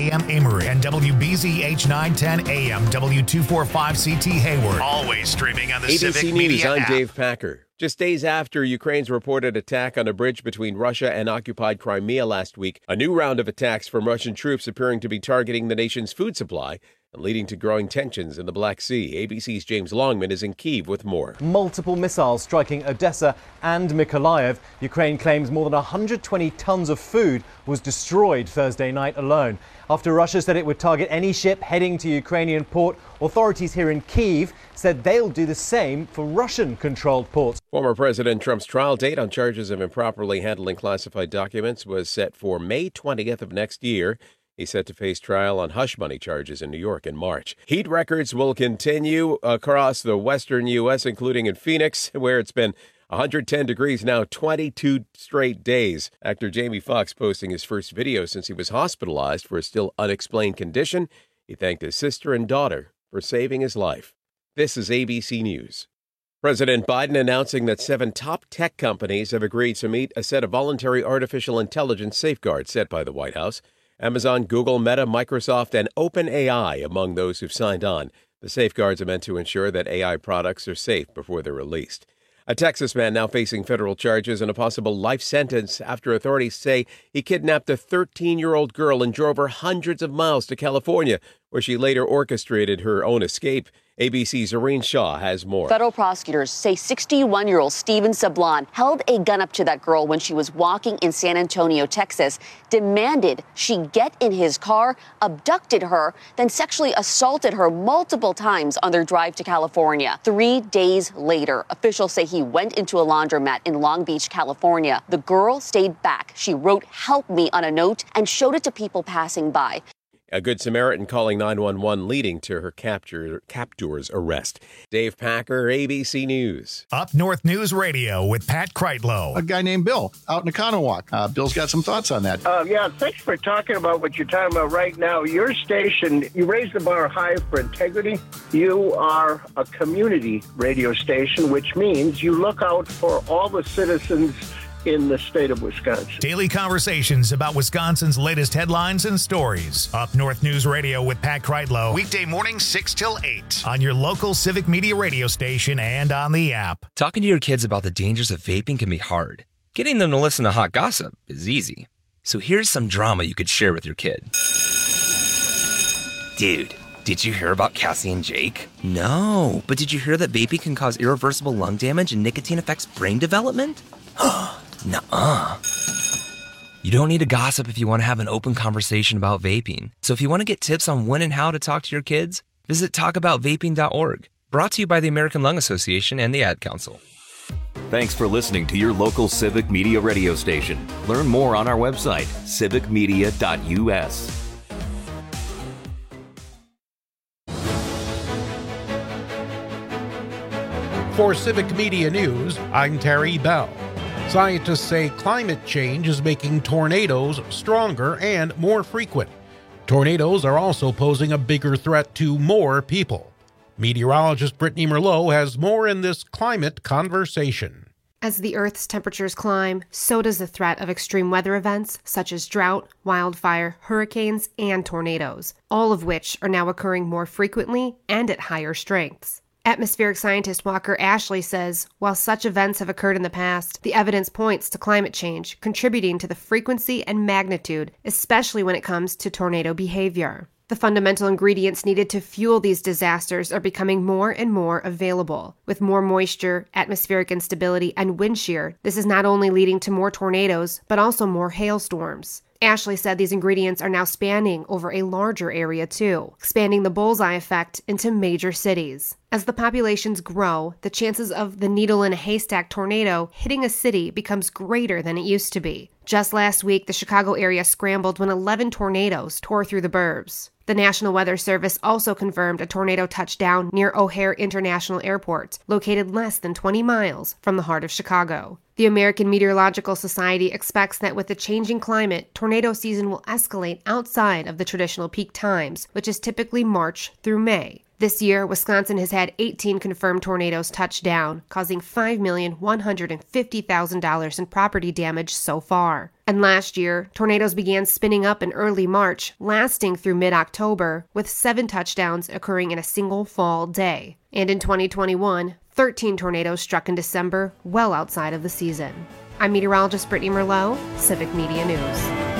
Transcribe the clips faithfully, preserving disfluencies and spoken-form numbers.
A M Amory and W B Z H nine ten A M W two forty-five C T Hayward. Always streaming on the A B C Civic News, Media I'm app. Dave Packer. Just days after Ukraine's reported attack on a bridge between Russia and occupied Crimea last week, a new round of attacks from Russian troops appearing to be targeting the nation's food supply and leading to growing tensions in the Black Sea. A B C's James Longman is in Kyiv with more. Multiple missiles striking Odessa and Mykolaiv. Ukraine claims more than one hundred twenty tons of food was destroyed Thursday night alone. After Russia said it would target any ship heading to Ukrainian port, authorities here in Kyiv said they'll do the same for Russian-controlled ports. Former President Trump's trial date on charges of improperly handling classified documents was set for May twentieth of next year. He's set to face trial on hush money charges in New York in March. Heat records will continue across the western U S, including in Phoenix, where it's been one hundred ten degrees now twenty-two straight days. Actor Jamie Foxx posting his first video since he was hospitalized for a still unexplained condition. He thanked his sister and daughter for saving his life. This is A B C News. President Biden announcing that seven top tech companies have agreed to meet a set of voluntary artificial intelligence safeguards set by the White House. Amazon, Google, Meta, Microsoft, and OpenAI among those who've signed on. The safeguards are meant to ensure that A I products are safe before they're released. A Texas man now facing federal charges and a possible life sentence after authorities say he kidnapped a thirteen-year-old girl and drove her hundreds of miles to California, where she later orchestrated her own escape. A B C's Irene Shaw has more. Federal prosecutors say sixty-one-year-old Steven Sablon held a gun up to that girl when she was walking in San Antonio, Texas, demanded she get in his car, abducted her, then sexually assaulted her multiple times on their drive to California. Three days later, officials say he went into a laundromat in Long Beach, California. The girl stayed back. She wrote, "Help me" on a note and showed it to people passing by. A Good Samaritan calling nine one one, leading to her capture, captor's arrest. Dave Packer, A B C News. Up North News Radio with Pat Kreitlow. A guy named Bill out in Economowoc. Uh, Bill's got some thoughts on that. Uh, yeah, thanks for talking about what you're talking about right now. Your station, you raise the bar high for integrity. You are a community radio station, which means you look out for all the citizens in the state of Wisconsin. Daily conversations about Wisconsin's latest headlines and stories. Up North News Radio with Pat Kreitlow. Weekday mornings six till eight on your local Civic Media radio station and on the app. Talking to your kids about the dangers of vaping can be hard. Getting them to listen to hot gossip is easy. So here's some drama you could share with your kid. Dude, did you hear about Cassie and Jake? No, but did you hear that vaping can cause irreversible lung damage and nicotine affects brain development? Nuh-uh. You don't need to gossip if you want to have an open conversation about vaping. So if you want to get tips on when and how to talk to your kids, visit talk about vaping dot org. Brought to you by the American Lung Association and the Ad Council. Thanks for listening to your local Civic Media radio station. Learn more on our website, civic media dot u s. For Civic Media News, I'm Terry Bell. Scientists say climate change is making tornadoes stronger and more frequent. Tornadoes are also posing a bigger threat to more people. Meteorologist Brittany Merlot has more in this climate conversation. As the Earth's temperatures climb, so does the threat of extreme weather events such as drought, wildfire, hurricanes, and tornadoes, all of which are now occurring more frequently and at higher strengths. Atmospheric scientist Walker Ashley says, while such events have occurred in the past, the evidence points to climate change contributing to the frequency and magnitude, especially when it comes to tornado behavior. The fundamental ingredients needed to fuel these disasters are becoming more and more available. With more moisture, atmospheric instability, and wind shear, this is not only leading to more tornadoes, but also more hailstorms. Ashley said these ingredients are now spanning over a larger area too, expanding the bullseye effect into major cities. As the populations grow, the chances of the needle in a haystack tornado hitting a city becomes greater than it used to be. Just last week, the Chicago area scrambled when eleven tornadoes tore through the burbs. The National Weather Service also confirmed a tornado touchdown near O'Hare International Airport, located less than twenty miles from the heart of Chicago. The American Meteorological Society expects that with the changing climate, tornado season will escalate outside of the traditional peak times, which is typically March through May. This year, Wisconsin has had eighteen confirmed tornadoes touch down, causing five million one hundred fifty thousand dollars in property damage so far. And last year, tornadoes began spinning up in early March, lasting through mid-October, with seven touchdowns occurring in a single fall day. And in twenty twenty-one, thirteen tornadoes struck in December, well outside of the season. I'm meteorologist Brittany Merlot, Civic Media News.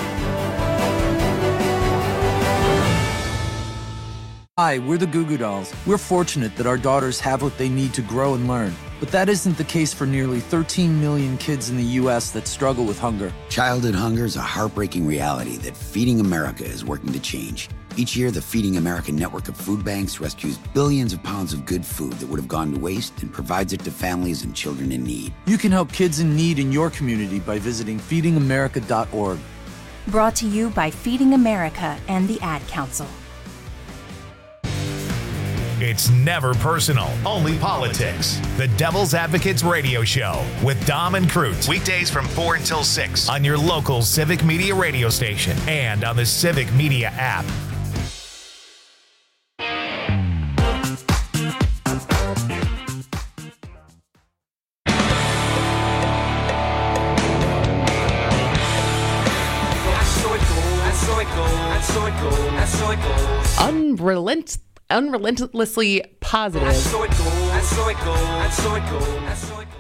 Hi, we're the Goo Goo Dolls. We're fortunate that our daughters have what they need to grow and learn. But that isn't the case for nearly thirteen million kids in the U S that struggle with hunger. Childhood hunger is a heartbreaking reality that Feeding America is working to change. Each year, the Feeding America network of food banks rescues billions of pounds of good food that would have gone to waste and provides it to families and children in need. You can help kids in need in your community by visiting feeding america dot org. Brought to you by Feeding America and the Ad Council. It's never personal, only politics. The Devil's Advocates Radio Show with Dom and Cruz. Weekdays from four until six on your local Civic Media radio station and on the Civic Media app. Unrelent. Unrelentlessly positive. I saw it go, I saw it go, I saw it go, I saw it go.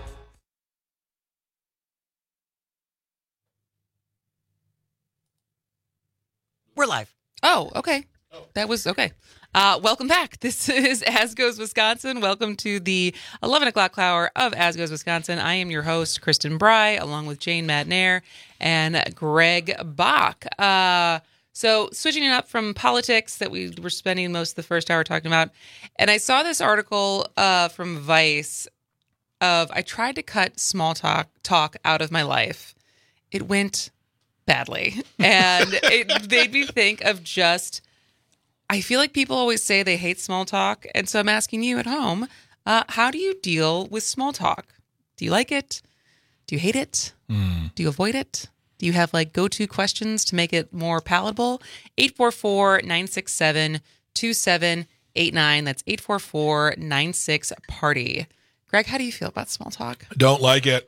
We're live. Oh, okay. That was okay. Uh, welcome back. This is As Goes Wisconsin. Welcome to the eleven o'clock hour of As Goes Wisconsin. I am your host, Kristen Bry, along with Jane Madnair and Greg Bach. Uh, So switching it up from politics that we were spending most of the first hour talking about, and I saw this article uh, from Vice of I tried to cut small talk talk out of my life. It went badly, and it made me think of just. I feel like people always say they hate small talk, and so I'm asking you at home, uh, how do you deal with small talk? Do you like it? Do you hate it? Mm. Do you avoid it? Do you have like go-to questions to make it more palatable? eight four four, nine six seven, two seven eight nine. That's eight four four, nine six, party. Greg, how do you feel about small talk? Don't like it.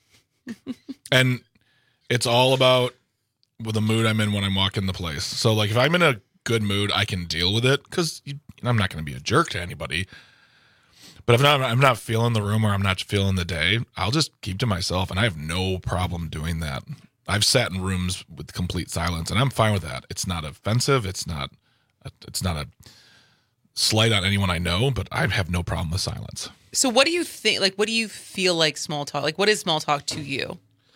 And it's all about with the mood I'm in when I'm walking the place. So like if I'm in a good mood, I can deal with it because I'm not going to be a jerk to anybody. But if not, I'm not feeling the room or I'm not feeling the day, I'll just keep to myself, and I have no problem doing that. I've sat in rooms with complete silence, and I'm fine with that. It's not offensive. It's not. It's not a slight on anyone I know, but I have no problem with silence. So, what do you think? Like, what do you feel like small talk? Like, what is small talk to you?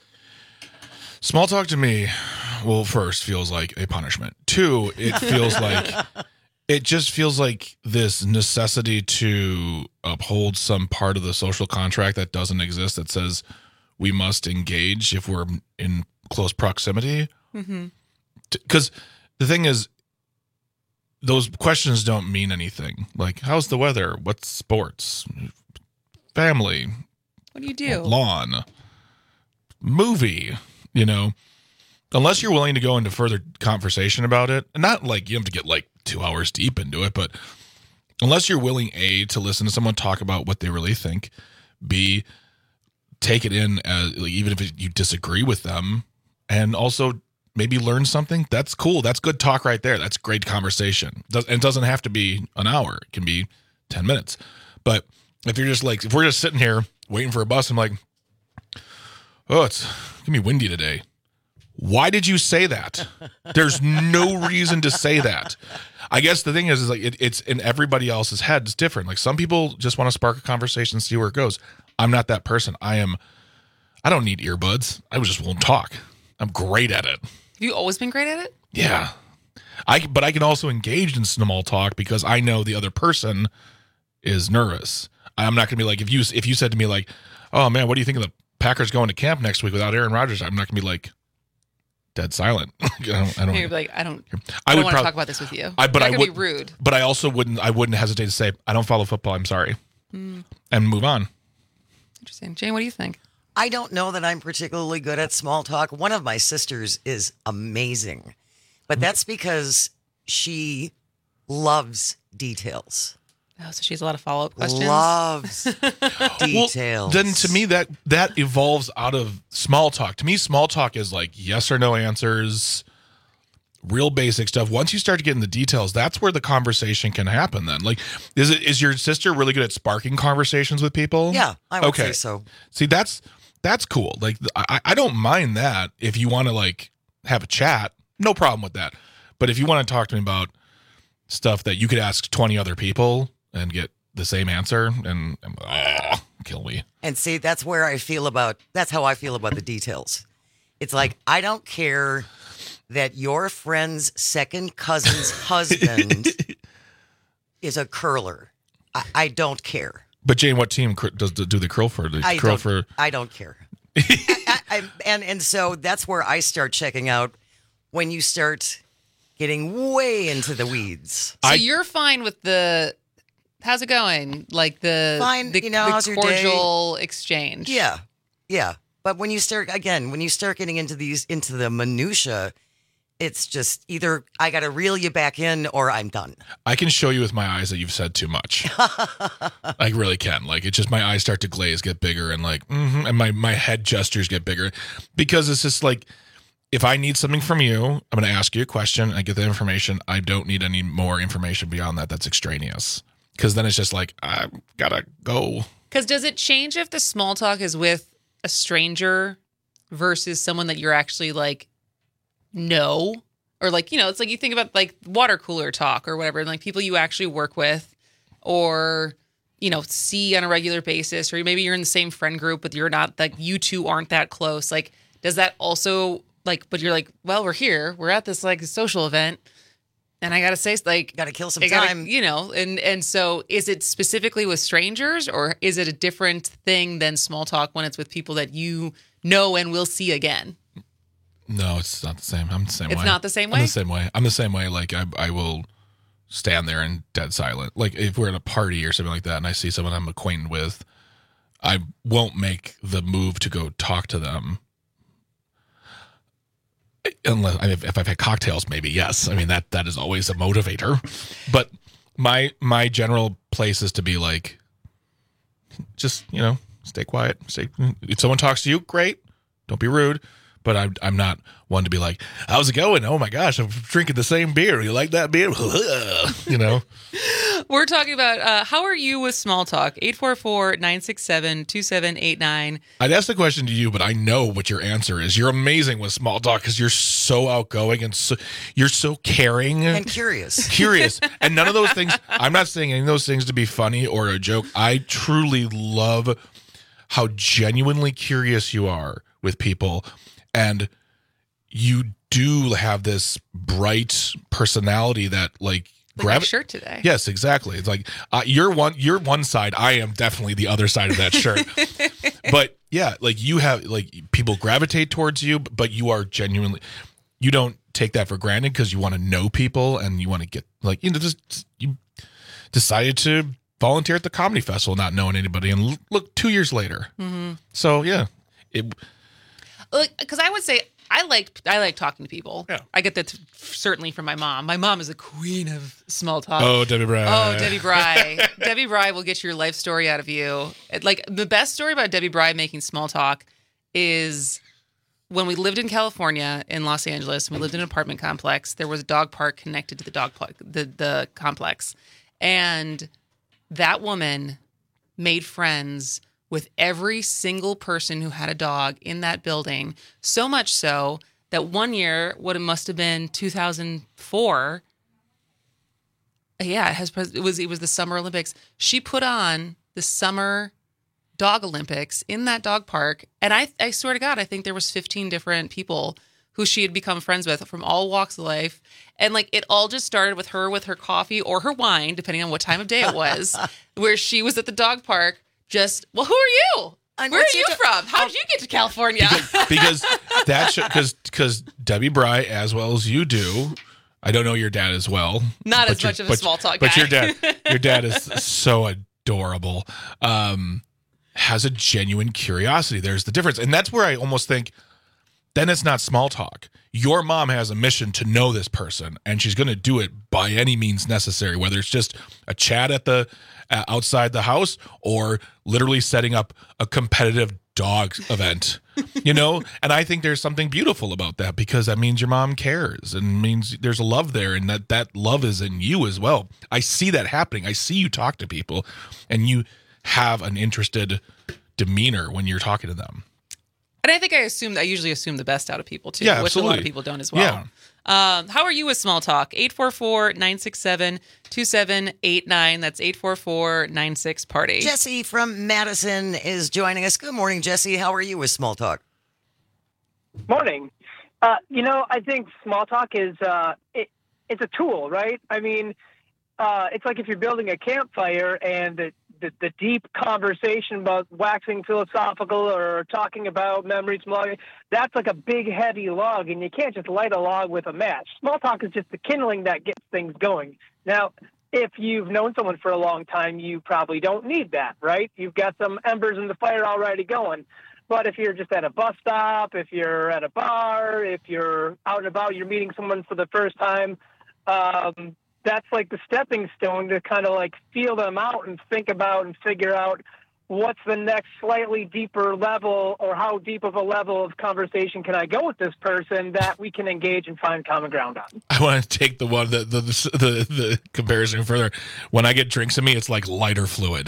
Small talk to me, well, first feels like a punishment. Two, it feels like it just feels like this necessity to uphold some part of the social contract that doesn't exist. That says we must engage if we're in close proximity. Mm-hmm. Because the thing is, those questions don't mean anything. Like, how's the weather? What's sports? Family? What do you do? Lawn? Movie? You know, unless you're willing to go into further conversation about it, and not like you have to get like two hours deep into it, but unless you're willing, A, to listen to someone talk about what they really think, B, take it in as, like, even if you disagree with them, and also maybe learn something, that's cool. That's good talk right there. That's great conversation. And it doesn't have to be an hour. It can be ten minutes. But if you're just like, if we're just sitting here waiting for a bus, I'm like, oh, it's gonna be windy today. Why did you say that? There's no reason to say that. I guess the thing is, is like it, it's in everybody else's head. It's different. Like some people just want to spark a conversation, see where it goes. I'm not that person. I am. I don't need earbuds. I just won't talk. I'm great at it. Have you always been great at it? Yeah. I but I can also engage in small talk because I know the other person is nervous. I'm not gonna be like if you if you said to me like, oh man, what do you think of the Packers going to camp next week without Aaron Rodgers? I'm not gonna be like dead silent. I don't. I don't You'd be like, I don't. I, I don't would want prob- to talk about this with you. I, but You're I not would gonna be rude. But I also wouldn't. I wouldn't hesitate to say I don't follow football. I'm sorry, Mm. and move on. Interesting. Jane, what do you think? I don't know that I'm particularly good at small talk. One of my sisters is amazing, but that's because she loves details. Oh, so she has a lot of follow-up questions. Loves details. Well, then to me that that evolves out of small talk. To me, small talk is like yes or no answers, real basic stuff. Once you start to get in the details, that's where the conversation can happen. Then, like, is it is your sister really good at sparking conversations with people? Yeah, I would okay. say so. See, that's that's cool. Like, I, I don't mind that if you want to like have a chat, no problem with that. But if you want to talk to me about stuff that you could ask twenty other people and get the same answer, and, and oh, kill me. And see, that's where I feel about, that's how I feel about the details. It's like, I don't care that your friend's second cousin's husband is a curler. I, I don't care. But Jane, what team cur- does do the curl for? Do I curl don't, for? I don't care. I, I, and, and so that's where I start checking out when you start getting way into the weeds. So I, you're fine with the, how's it going? Like the, fine, the, you know, the how's your cordial exchange. Yeah. Yeah. But when you start, again, when you start getting into these, into the minutia, it's just either I got to reel you back in or I'm done. I can show you with my eyes that you've said too much. I really can. Like, it's just my eyes start to glaze, get bigger, and like, mm-hmm, and my, my head gestures get bigger because it's just like, if I need something from you, I'm going to ask you a question. I get the information. I don't need any more information beyond that. That's extraneous. Because then it's just like, I gotta go. Because does it change if the small talk is with a stranger versus someone that you're actually like, know? Or like, you know, it's like you think about like water cooler talk or whatever, and like people you actually work with or, you know, see on a regular basis, or maybe you're in the same friend group, but you're not, like, you two aren't that close. Like, does that also, like, but you're like, well, we're here, we're at this like social event. And I gotta say, like, gotta kill some gotta, time, you know. And and so, is it specifically with strangers, or is it a different thing than small talk when it's with people that you know and will see again? No, it's not the same. I'm the same it's way. It's not the same way. I'm the same way. I'm the same way. Like I, I will stand there and dead silent. Like if we're at a party or something like that, and I see someone I'm acquainted with, I won't make the move to go talk to them. Unless I mean, if I've had cocktails, maybe yes. I mean that that is always a motivator. But my my general place is to be like, just you know, stay quiet. Stay. If someone talks to you, great. Don't be rude. But I'm I'm not one to be like, how's it going? Oh my gosh, I'm drinking the same beer. You like that beer? You know. We're talking about uh, how are you with small talk? eight four four, nine six seven, two seven eight nine. I'd ask the question to you, but I know what your answer is. You're amazing with small talk because you're so outgoing and so, you're so caring. And curious. Curious. And none of those things, I'm not saying any of those things to be funny or a joke. I truly love how genuinely curious you are with people. And you do have this bright personality that like, Like gravi- my shirt today. Yes, exactly. It's like uh, you're one. You're one side. I am definitely the other side of that shirt. But yeah, like you have like people gravitate towards you, but you are genuinely. You don't take that for granted because you want to know people and you want to get like you know just you decided to volunteer at the comedy festival, not knowing anybody, and look two years later. Mm-hmm. So yeah, it. Because I would say. I like I like talking to people. Yeah. I get that t- certainly from my mom. My mom is a queen of small talk. Oh, Debbie Bry. Oh, Debbie Bry. Debbie Bry will get your life story out of you. It, like the best story about Debbie Bry making small talk is when we lived in California in Los Angeles. We lived in an apartment complex. There was a dog park connected to the dog park, the the complex, and that woman made friends with every single person who had a dog in that building, so much so that one year, what it must have been two thousand four, yeah, it has. It was it was the Summer Olympics. She put on the Summer Dog Olympics in that dog park, and I I swear to God, I think there was fifteen different people who she had become friends with from all walks of life, and like it all just started with her with her coffee or her wine, depending on what time of day it was, where she was at the dog park. Just, well, who are you? And Where are what's you your- from? How did you get to California? Because, because that because because Debbie Bry, as well as you do, I don't know your dad as well. Not but as your- much of a but- small talk But guy. your dad, your dad is so adorable. Um, has a genuine curiosity. There's the difference, and that's where I almost think then it's not small talk. Your mom has a mission to know this person, and she's going to do it by any means necessary, whether it's just a chat at the uh, outside the house or literally setting up a competitive dog event, you know? And I think there's something beautiful about that, because that means your mom cares and means there's a love there, and that that love is in you as well. I see that happening. I see you talk to people and you have an interested demeanor when you're talking to them. And I think I assume I usually assume the best out of people too, Yeah, which absolutely. a lot of people don't as well. Yeah. Um, how are you with small talk? eight four four, nine six seven, two seven eight nine. That's eight four four, nine six party. Jesse from Madison is joining us. Good morning, Jesse. How are you with small talk? Morning. Uh, you know, I think small talk is uh, it, it's a tool, right? I mean, uh, it's like if you're building a campfire and the, the, the deep conversation about waxing philosophical or talking about memories, that's like a big, heavy log, and you can't just light a log with a match. Small talk is just the kindling that gets things going. Now, if you've known someone for a long time, you probably don't need that, right? You've got some embers in the fire already going. But if you're just at a bus stop, if you're at a bar, if you're out and about, you're meeting someone for the first time, um, that's like the stepping stone to kind of like feel them out and think about and figure out what's the next slightly deeper level, or how deep of a level of conversation can I go with this person that we can engage and find common ground on. I want to take the one the the, the the comparison further. When I get drinks in me, it's like lighter fluid.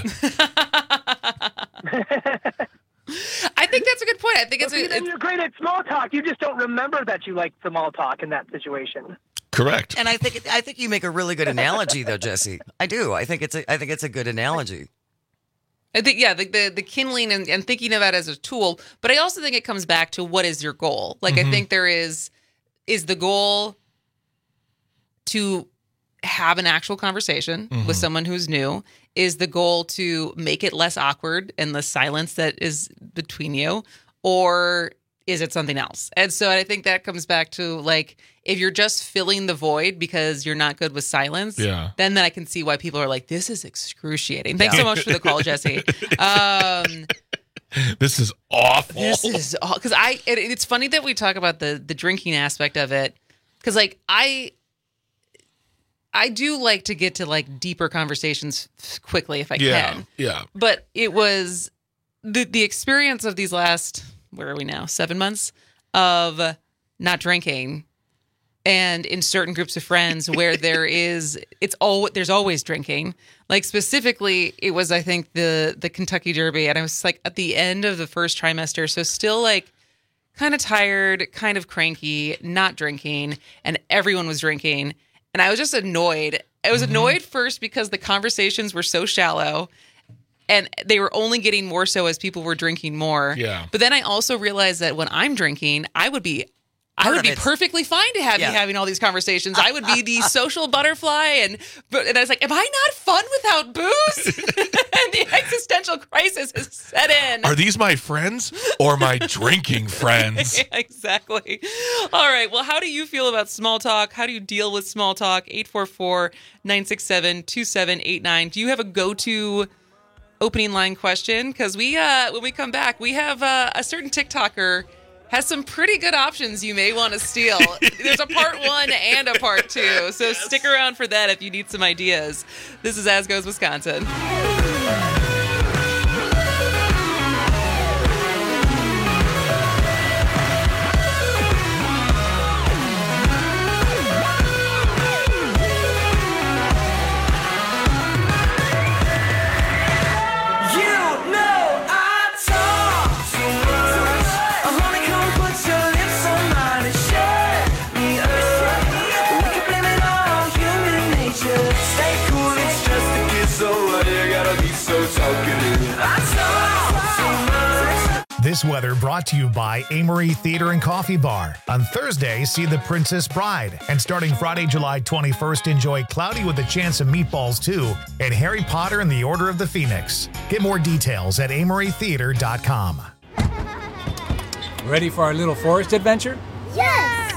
I think that's a good point. I think it's, well, a, it's you're great at small talk. You just don't remember that you like small talk in that situation. Correct. And I think I think you make a really good analogy, though, Jesse. I do. I think it's a I think it's a good analogy. I think, yeah, the the, the kindling and, and thinking of that as a tool, but I also think it comes back to what is your goal. Like, mm-hmm. I think there is is the goal to have an actual conversation mm-hmm. with someone who's new. Is the goal to make it less awkward and the silence that is between you, or is it something else? And so I think that comes back to, like, if you're just filling the void because you're not good with silence, yeah. then, then I can see why people are like, this is excruciating. Thanks yeah. so much for the call, Jesse. Um, this is awful. This is awful. Because I, it, it's funny that we talk about the the drinking aspect of it. Because, like, I... I do like to get to like deeper conversations quickly if I yeah, can. Yeah. But it was the the experience of these last, where are we now? Seven months of not drinking, and in certain groups of friends where there is, it's all there's always drinking. Like specifically, it was I think the the Kentucky Derby, and I was like at the end of the first trimester, so still like kind of tired, kind of cranky, not drinking, and everyone was drinking. And I was just annoyed. I was annoyed mm-hmm. first because the conversations were so shallow and they were only getting more so as people were drinking more. Yeah. But then I also realized that when I'm drinking, I would be I would be perfectly fine to have yeah. you having all these conversations. I would be the social butterfly. And and I was like, am I not fun without booze? And the existential crisis has set in. Are these my friends or my drinking friends? Yeah, exactly. All right. Well, how do you feel about small talk? How do you deal with small talk? eight four four, nine six seven, two seven eight nine. Do you have a go-to opening line question? Because we, uh, when we come back, we have uh, a certain TikToker has some pretty good options you may want to steal. There's a part one and a part two. So yes. Stick around for that if you need some ideas. This is As Goes Wisconsin. This weather brought to you by Amory Theater and Coffee Bar. On Thursday, see The Princess Bride. And starting Friday, July twenty-first, enjoy Cloudy with a Chance of Meatballs two and Harry Potter and the Order of the Phoenix. Get more details at amory theater dot com. Ready for our little forest adventure? Yes!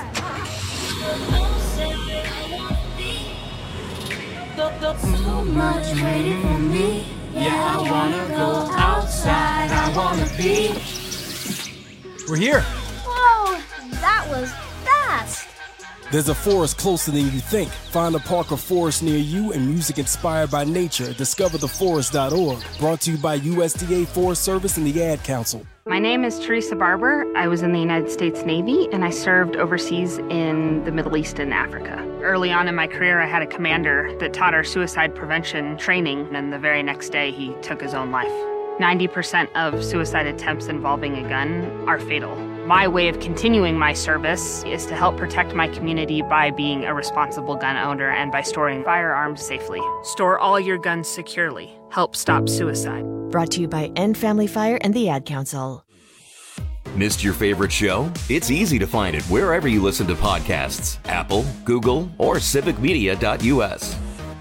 So much waiting for me. Yeah, I wanna go outside. I wanna be. We're here. Whoa, That was fast. There's a forest closer than you think. Find a park or forest near you and music inspired by nature. discover the forest dot org. Brought to you by U S D A Forest Service and the Ad Council. My name is Teresa Barber. I was in the United States Navy, and I served overseas in the Middle East and Africa. Early on in my career, I had a commander that taught our suicide prevention training, and the very next day, he took his own life. ninety percent of suicide attempts involving a gun are fatal. My way of continuing my service is to help protect my community by being a responsible gun owner and by storing firearms safely. Store all your guns securely. Help stop suicide. Brought to you by End Family Fire and the Ad Council. Missed your favorite show? It's easy to find it wherever you listen to podcasts. Apple, Google, or civic media dot U S.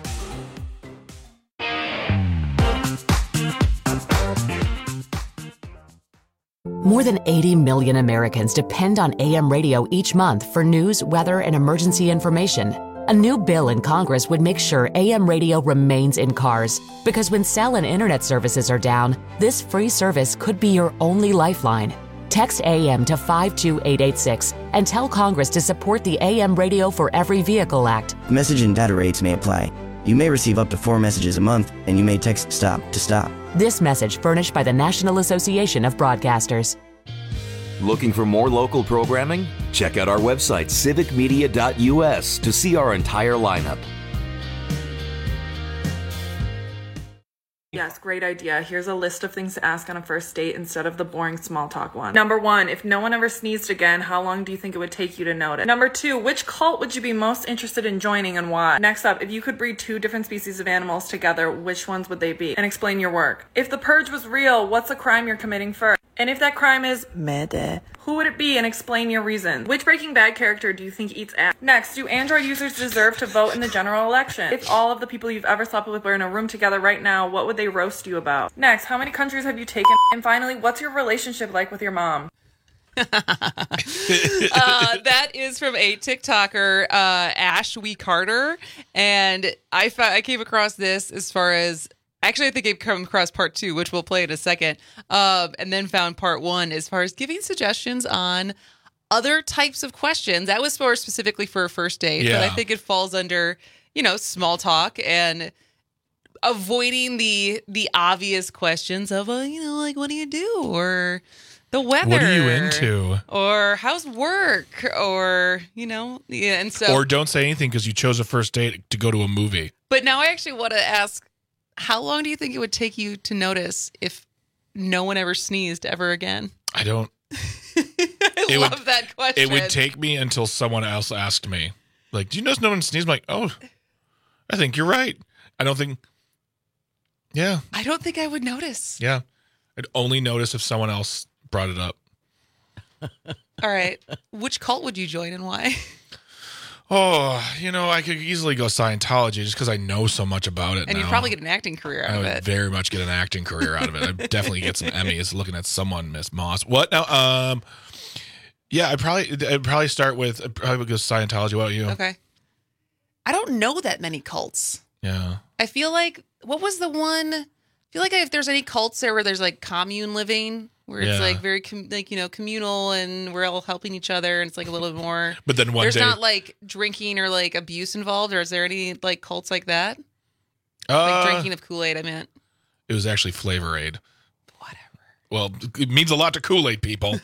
More than eighty million Americans depend on A M radio each month for news, weather, and emergency information. A new bill in Congress would make sure A M radio remains in cars, because when cell and internet services are down, this free service could be your only lifeline. Text A M to five two eight eight six and tell Congress to support the A M Radio for Every Vehicle Act. Message and data rates may apply. You may receive up to four messages a month, and you may text STOP to stop. This message furnished by the National Association of Broadcasters. Looking for more local programming? Check out our website, civic media dot U S, to see our entire lineup. Yes, great idea. Here's a list of things to ask on a first date instead of the boring small talk one. Number one, if no one ever sneezed again, how long do you think it would take you to notice? Number two, which cult would you be most interested in joining and why? Next up, if you could breed two different species of animals together, which ones would they be? And explain your work. If the purge was real, what's a crime you're committing first? And if that crime is murder, who would it be, and explain your reason? Which Breaking Bad character do you think eats ass? Next, do Android users deserve to vote in the general election? If all of the people you've ever slept with were in a room together right now, what would they roast you about? Next, how many countries have you taken? And finally, what's your relationship like with your mom? uh, that is from a TikToker, uh, Ash Wee Carter, and I fa- I came across this as far as actually I think I've come across part two, which we'll play in a second, um, and then found part one as far as giving suggestions on other types of questions. That was more specifically for a first date, Yeah. but I think it falls under, you know, small talk and avoiding the the obvious questions of, uh, you know, like, what do you do? Or the weather. What are you into? Or how's work? Or, you know, yeah. And so, Or don't say anything because you chose a first date to go to a movie. but now I actually want to ask, how long do you think it would take you to notice if no one ever sneezed ever again? I don't. I It love would- that question. It would take me until someone else asked me, like, do you notice no one sneezed? I'm like, oh, I think you're right. I don't think. Yeah. I don't think I would notice. Yeah. I'd only notice if someone else brought it up. All right. Which cult would you join and why? Oh, you know, I could easily go Scientology just because I know so much about it And now. you'd probably get an acting career out I of would it. very much get an acting career out of it. I'd definitely get some Emmys looking at someone, Miss Moss. What now? Um, yeah, I'd probably I'd probably start with I'd probably would go Scientology. What about you? Okay. I don't know that many cults. Yeah. I feel like, what was the one? I feel like if there's any cults there where there's like commune living, where it's Yeah. like very com- like, you know, communal and we're all helping each other and it's like a little bit more. But then one there's day- not like drinking or like abuse involved, or is there any like cults like that? Uh, Like drinking of Kool-Aid, I meant. It was actually Flavor Aid. Whatever. Well, it means a lot to Kool-Aid people.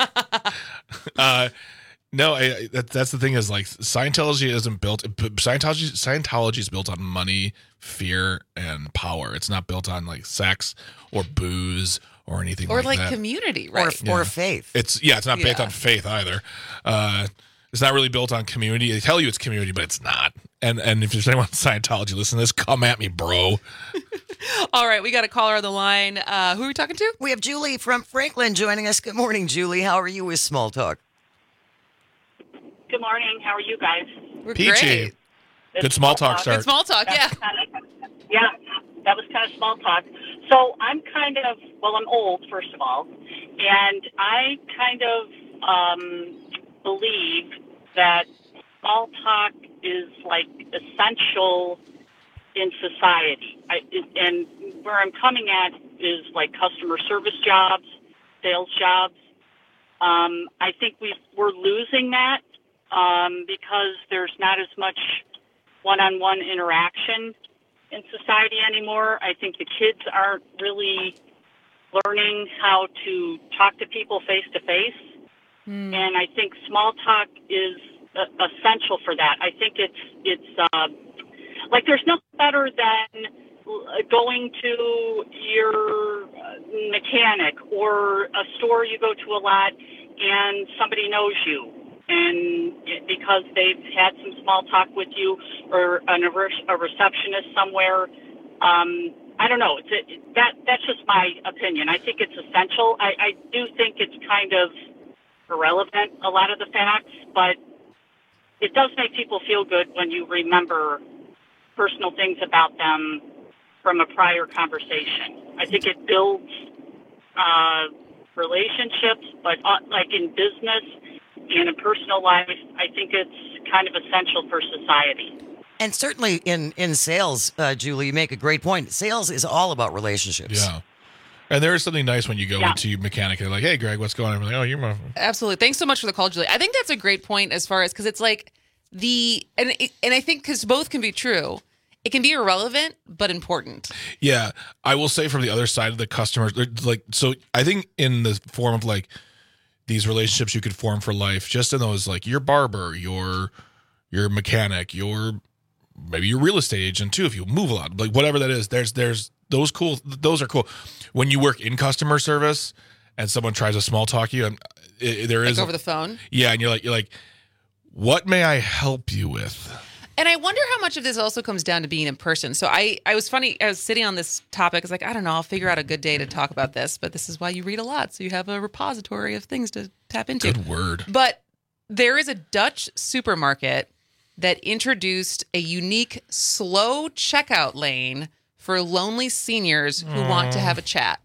uh, no, I, I- that, that's the thing is like Scientology isn't built. Scientology Scientology is built on money, fear, and power. It's not built on like sex or booze or anything Or like, like that. community, right? Or faith. It's yeah, it's not based Yeah. on faith either. Uh, it's not really built on community. They tell you it's community, but it's not. And and if there's anyone in Scientology listening to this, come at me, bro. All right, we got a caller on the line. Uh, who are we talking to? We have Julie from Franklin joining us. Good morning, Julie. How are you with small talk? Good morning. How are you guys? We're Peachy. Good small talk start. Good small talk, yeah. Yeah, that was kind of small talk. So I'm kind of, well, I'm old, first of all, and I kind of um, believe that small talk is like essential in society. I, and where I'm coming at is like customer service jobs, sales jobs. Um, I think we we're losing that um, because there's not as much one-on-one interaction in society anymore. I think the kids aren't really learning how to talk to people face-to-face. Mm. And I think small talk is uh, essential for that. I think it's, it's uh, like there's nothing better than going to your mechanic or a store you go to a lot and somebody knows you. And because they've had some small talk with you, or an, a receptionist somewhere, um, I don't know. It's a, that that's just my opinion. I think it's essential. I, I do think it's kind of irrelevant, a lot of the facts, but it does make people feel good when you remember personal things about them from a prior conversation. I think it builds uh, relationships, but uh, like in business and in personal life, I think it's kind of essential for society. And certainly in, in sales, uh, Julie, you make a great point. Sales is all about relationships. Yeah. And there is something nice when you go yeah. into your mechanic and they're like, hey, Greg, what's going on? I'm like, oh, you're my... Absolutely. Thanks so much for the call, Julie. I think that's a great point as far as, because it's like the, and, and I think because both can be true. It can be irrelevant, but important. Yeah. I will say from the other side of the customers, like, so I think in the form of like these relationships you could form for life, just in those, like your barber, your, your mechanic, your, maybe your real estate agent too, if you move a lot, like whatever that is, there's, there's those cool, those are cool. When you work in customer service and someone tries to small talk you, and it, there like is over the phone. Yeah. And you're like, you're like, what may I help you with? And I wonder how much of this also comes down to being in person. So I, I was funny, I was sitting on this topic. I was like, I don't know, I'll figure out a good day to talk about this. But this is why you read a lot. So you have a repository of things to tap into. Good word. But there is a Dutch supermarket that introduced a unique slow checkout lane for lonely seniors who mm. want to have a chat.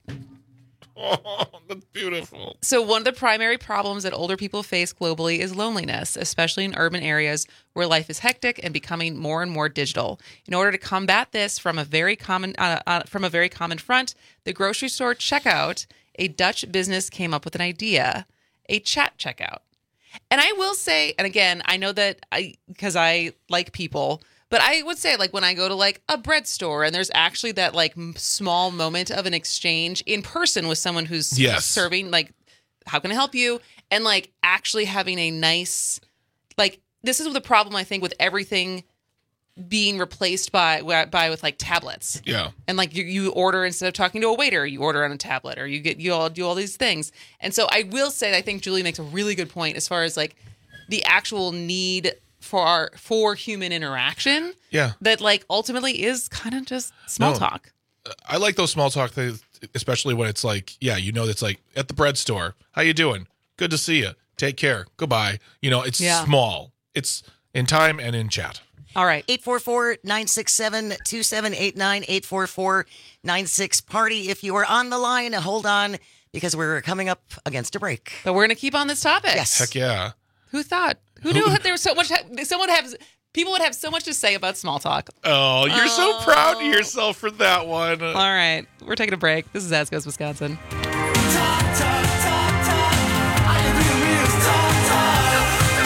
Oh, that's beautiful. So one of the primary problems that older people face globally is loneliness, especially in urban areas where life is hectic and becoming more and more digital. In order to combat this from a very common uh, uh, from a very common front, the grocery store checkout, a Dutch business came up with an idea, a chat checkout. And I will say, and again, I know that I because I like people, but I would say, like, when I go to, like, a bread store and there's actually that, like, small moment of an exchange in person with someone who's yes. serving, like, how can I help you? And, like, actually having a nice, like, this is the problem, I think, with everything being replaced by, by with, like, tablets. Yeah. And, like, you, you order, instead of talking to a waiter, you order on a tablet, or you get, you all do all these things. And so I will say, I think Julie makes a really good point as far as, like, the actual need for our, for human interaction. Yeah. That like ultimately is kind of just small no, talk. I like those small talk things, especially when it's like, yeah, you know, it's like at the bread store. How you doing? Good to see you. Take care. Goodbye. You know, it's yeah. small. It's in time and in chat. All right. eight four four, nine six seven, two seven eight nine, eight four four, nine six party. If you are on the line, hold on because we're coming up against a break. But we're going to keep on this topic. Yes. Heck yeah. Who thought? Who knew there was so much? Someone have people would have so much to say about small talk. Oh, you're oh. so proud of yourself for that one. All right, we're taking a break. This is As Goes Wisconsin. Talk, talk, talk, talk. I agree with talk, talk.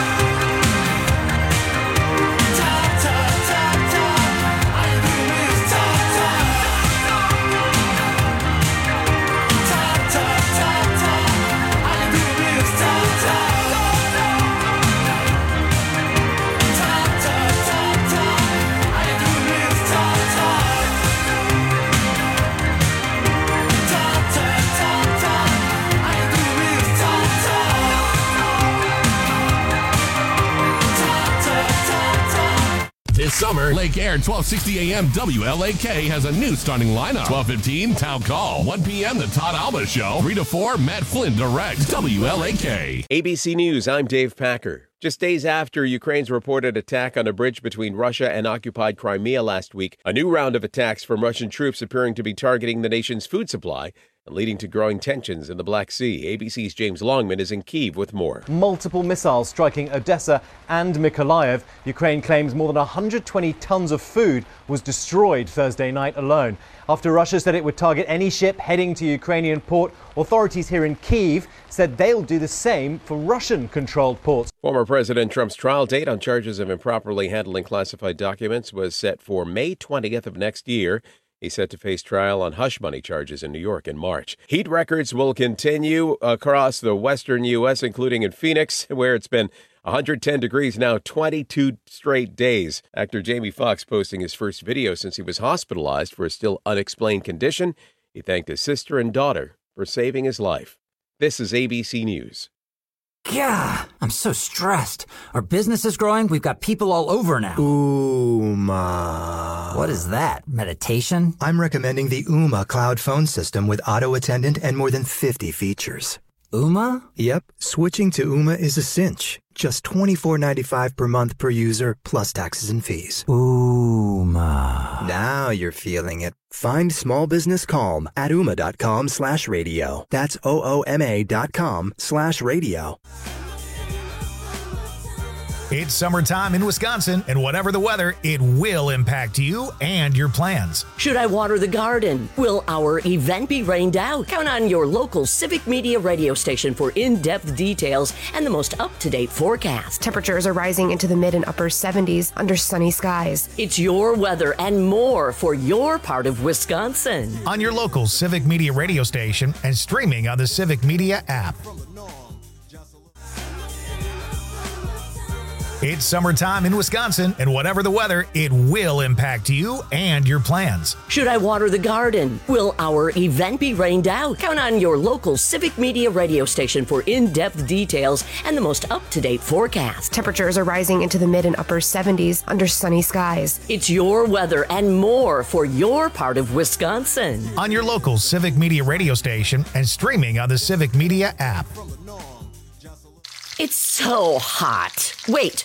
Talk, talk, talk, talk. I agree with talk, talk. Talk, talk, talk, talk. I agree with talk, talk. This summer, Lake Air twelve sixty A M W L A K has a new starting lineup. twelve fifteen, Town Call. one p.m., The Todd Alba Show. three to four, Matt Flynn Direct. W L A K. A B C News, I'm Dave Packer. Just days after Ukraine's reported attack on a bridge between Russia and occupied Crimea last week, a new round of attacks from Russian troops appearing to be targeting the nation's food supply and leading to growing tensions in the Black Sea. A B C's James Longman is in Kyiv with more. Multiple missiles striking Odessa and Mykolaiv. Ukraine claims more than one hundred twenty tons of food was destroyed Thursday night alone. After Russia said it would target any ship heading to Ukrainian port, authorities here in Kyiv said they'll do the same for Russian-controlled ports. Former President Trump's trial date on charges of improperly handling classified documents was set for May twentieth of next year. He's set to face trial on hush money charges in New York in March. Heat records will continue across the western U S, including in Phoenix, where it's been one hundred ten degrees now, twenty-two straight days. Actor Jamie Foxx posting his first video since he was hospitalized for a still unexplained condition. He thanked his sister and daughter for saving his life. This is A B C News. Yeah, I'm so stressed. Our business is growing. We've got people all over now. Ooma. What is that? Meditation? I'm recommending the Ooma cloud phone system with auto attendant and more than fifty features. Ooma? Yep. Switching to Ooma is a cinch. Just twenty-four ninety-five per month per user, plus taxes and fees. Ooma. Now you're feeling it. Find small business calm at ooma.com slash radio. That's O-O-M-A dot com slash radio. It's summertime in Wisconsin, and whatever the weather, it will impact you and your plans. Should I water the garden? Will our event be rained out? Count on your local Civic Media radio station for in-depth details and the most up-to-date forecast. Temperatures are rising into the mid and upper seventies under sunny skies. It's your weather and more for your part of Wisconsin. On your local Civic Media radio station and streaming on the Civic Media app. It's summertime in Wisconsin, and whatever the weather, it will impact you and your plans. Should I water the garden? Will our event be rained out? Count on your local Civic Media radio station for in-depth details and the most up-to-date forecast. Temperatures are rising into the mid and upper seventies under sunny skies. It's your weather and more for your part of Wisconsin. On your local Civic Media radio station and streaming on the Civic Media app. It's so hot. Wait.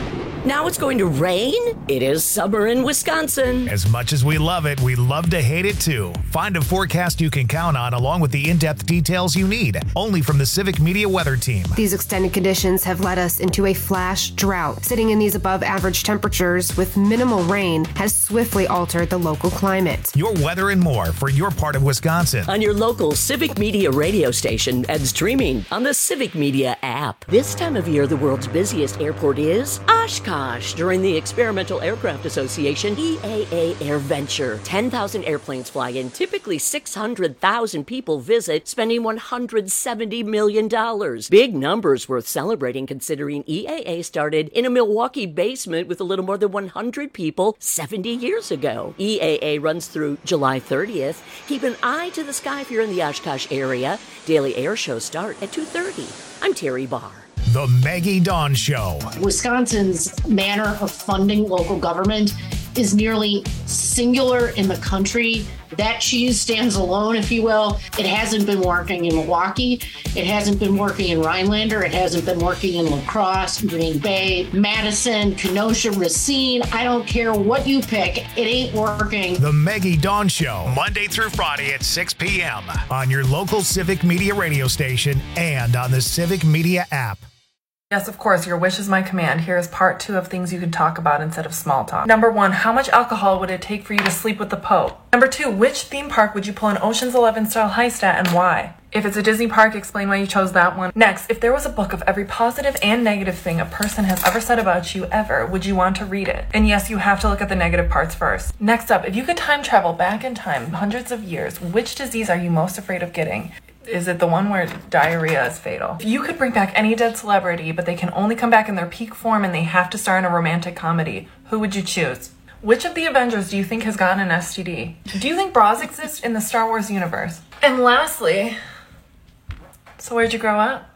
Now it's going to rain? It is summer in Wisconsin. As much as we love it, we love to hate it too. Find a forecast you can count on along with the in-depth details you need. Only from the Civic Media Weather Team. These extended conditions have led us into a flash drought. Sitting in these above average temperatures with minimal rain has swiftly altered the local climate. Your weather and more for your part of Wisconsin. On your local Civic Media radio station and streaming on the Civic Media app. This time of year, the world's busiest airport is Oshkosh. During the Experimental Aircraft Association E A A Air Venture. ten thousand airplanes fly in. Typically six hundred thousand people visit, spending one hundred seventy million dollars. Big numbers worth celebrating considering E A A started in a Milwaukee basement with a little more than one hundred people seventy years ago. E A A runs through July thirtieth. Keep an eye to the sky if you're in the Oshkosh area. Daily air shows start at two thirty. I'm Terry Barr. The Maggie Dawn Show. Wisconsin's manner of funding local government is nearly singular in the country. That cheese stands alone, if you will. It hasn't been working in Milwaukee. It hasn't been working in Rhinelander. It hasn't been working in La Crosse, Green Bay, Madison, Kenosha, Racine. I don't care what you pick. It ain't working. The Maggie Dawn Show, Monday through Friday at six p.m. on your local Civic Media radio station and on the Civic Media app. Yes, of course, your wish is my command. Here is part two of things you can talk about instead of small talk. Number one, how much alcohol would it take for you to sleep with the Pope? Number two, which theme park would you pull an Ocean's Eleven style heist at and why? If it's a Disney park, explain why you chose that one. Next, if there was a book of every positive and negative thing a person has ever said about you ever, would you want to read it? And yes, you have to look at the negative parts first. Next up, if you could time travel back in time hundreds of years, which disease are you most afraid of getting? Is it the one where diarrhea is fatal? If you could bring back any dead celebrity, but they can only come back in their peak form and they have to star in a romantic comedy, who would you choose? Which of the Avengers do you think has gotten an S T D? Do you think bras exist in the Star Wars universe? And lastly, so where'd you grow up?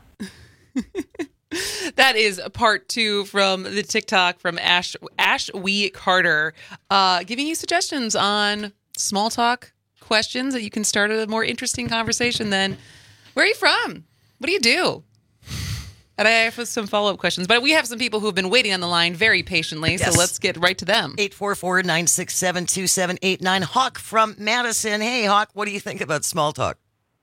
That is part two from the TikTok from Ash Ash Wee Carter, uh, giving you suggestions on small talk questions that you can start a more interesting conversation than, where are you from? What do you do? And I have some follow-up questions, but we have some people who have been waiting on the line very patiently, Yes. so let's get right to them. eight four four, nine six seven, two seven eight nine. Hawk from Madison. Hey, Hawk, what do you think about small talk?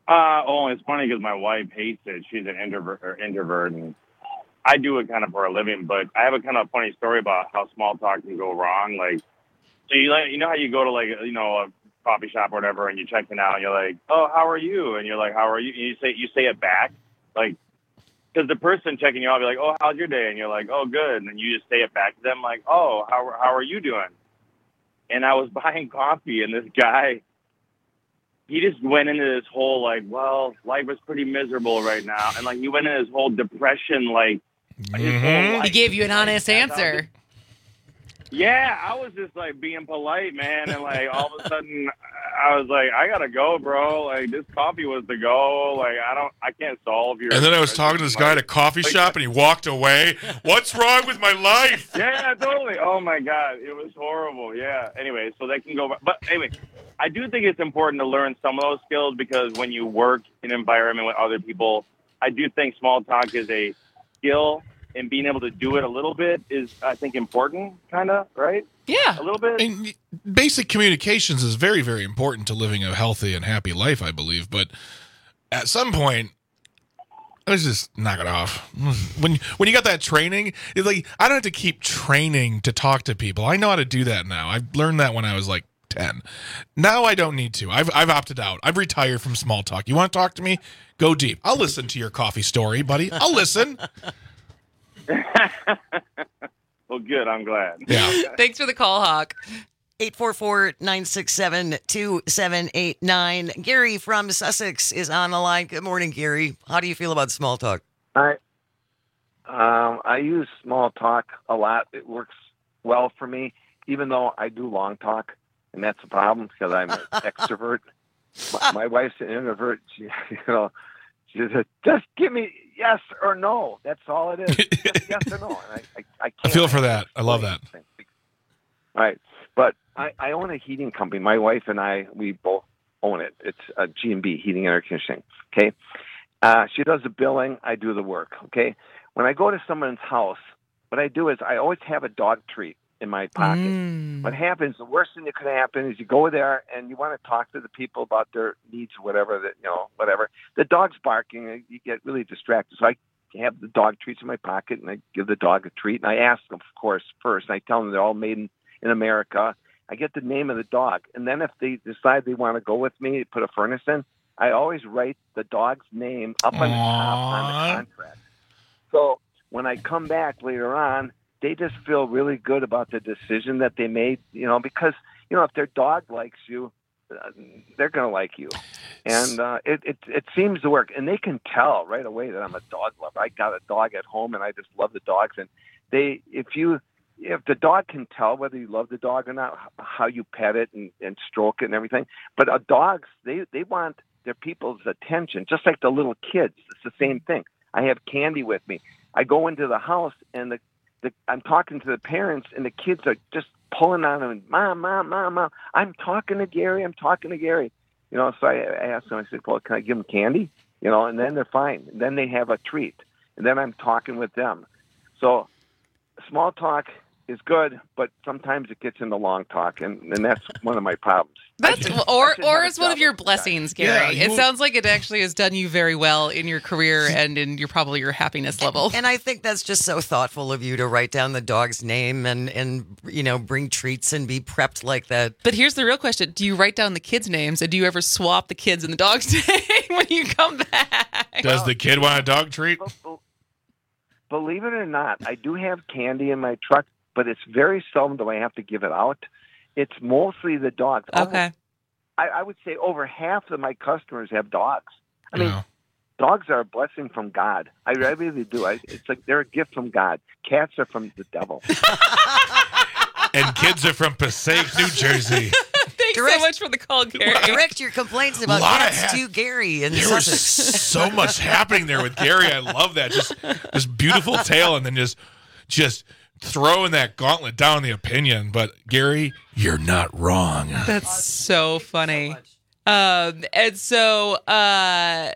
Uh, oh, it's funny because my wife hates it. She's an introvert, or introvert, and I do it kind of for a living. But I have a kind of funny story about how small talk can go wrong. Like, so you like, you know how you go to like you know a coffee shop or whatever, and you're checking out, and you're like, oh, how are you? And you're like, how are you? And you say you say it back, like, because the person checking you out, you're like, oh, how's your day? And you're like, oh, good. And then you just say it back to them, like, oh, how how are you doing? And I was buying coffee, and this guy, he just went into this whole, like, well, life is pretty miserable right now. And, like, he went into this whole depression, like, his whole life. He gave you an honest answer. Yeah, I was just, like, being polite, man. And, like, all of a sudden, I was like, I got to go, bro. Like, this coffee was to go. Like, I don't, I can't solve your... And then I was talking to this guy at a coffee shop, and he walked away. What's wrong with my life? Yeah, totally. Oh, my God. It was horrible. Yeah. Anyway, so that can go... But anyway... I do think it's important to learn some of those skills because when you work in an environment with other people, I do think small talk is a skill, and being able to do it a little bit is, I think, important, kind of, right? Yeah. A little bit. And basic communications is very, very important to living a healthy and happy life, I believe. But at some point, let's just knock it off. When when you got that training, it's like, I don't have to keep training to talk to people. I know how to do that now. I learned that when I was like ten. Now I don't need to. I've I've opted out. I've retired from small talk. You want to talk to me? Go deep. I'll listen to your coffee story, buddy. I'll listen. Well, good. I'm glad. Yeah. Thanks for the call, Hawk. eight four four, nine six seven, two seven eight nine. Gary from Sussex is on the line. Good morning, Gary. How do you feel about small talk? I um, I use small talk a lot. It works well for me, even though I do long talk. And that's the problem because I'm an extrovert. My, my wife's an introvert. She, you know, she says, just give me yes or no. That's all it is. Just yes or no. And I, I, I, can't, I feel for that. I love that. All right. But I, I own a heating company. My wife and I, we both own it. It's a G and B, heating and air conditioning. Okay. Uh, she does the billing. I do the work. Okay. When I go to someone's house, what I do is I always have a dog treat in my pocket. Mm. What happens, the worst thing that could happen is you go there and you want to talk to the people about their needs or whatever, that you know, whatever. The dog's barking and you get really distracted. So I have the dog treats in my pocket and I give the dog a treat. And I ask them, of course, first. And I tell them they're all made in, in America. I get the name of the dog. And then if they decide they want to go with me, put a furnace in, I always write the dog's name up on the top on the contract. So when I come back later on, they just feel really good about the decision that they made, you know, because, you know, if their dog likes you, uh, they're going to like you. And uh, it, it it seems to work. And they can tell right away that I'm a dog lover. I got a dog at home and I just love the dogs. And they, if you, if the dog can tell whether you love the dog or not, how you pet it and, and stroke it and everything. But uh, dogs, they, they want their people's attention, just like the little kids. It's the same thing. I have Candy with me. I go into the house and the The, I'm talking to the parents, and the kids are just pulling on them. Mom, mom, mom, mom. I'm talking to Gary. I'm talking to Gary. You know, so I, I asked them. I said, "Well, can I give them candy?" You know, and then they're fine. And then they have a treat, and then I'm talking with them. So, small talk is good, but sometimes it gets into long talk, and, and that's one of my problems. That's should, or or it's one of your blessings, Gary. Yeah, it sounds like it actually has done you very well in your career and in your probably your happiness level. And I think that's just so thoughtful of you to write down the dog's name and and you know bring treats and be prepped like that. But here's the real question: do you write down the kids' names, and do you ever swap the kids and the dog's name when you come back? Does the kid want a dog treat? Believe it or not, I do have candy in my truck, but it's very seldom do I have to give it out. It's mostly the dogs. Okay. Almost, I, I would say over half of my customers have dogs. I mean, Yeah. dogs are a blessing from God. I really do. I, it's like they're a gift from God. Cats are from the devil. And kids are from Passaic, New Jersey. Thanks Direct- so much for the call, Gary. Direct your complaints about Lot of cats ha- to Gary in There was Sussex. so much happening there with Gary. I love that. Just this beautiful tale, and then just just throwing that gauntlet down the opinion. But Gary, you're not wrong. That's so funny. Um, and so, uh,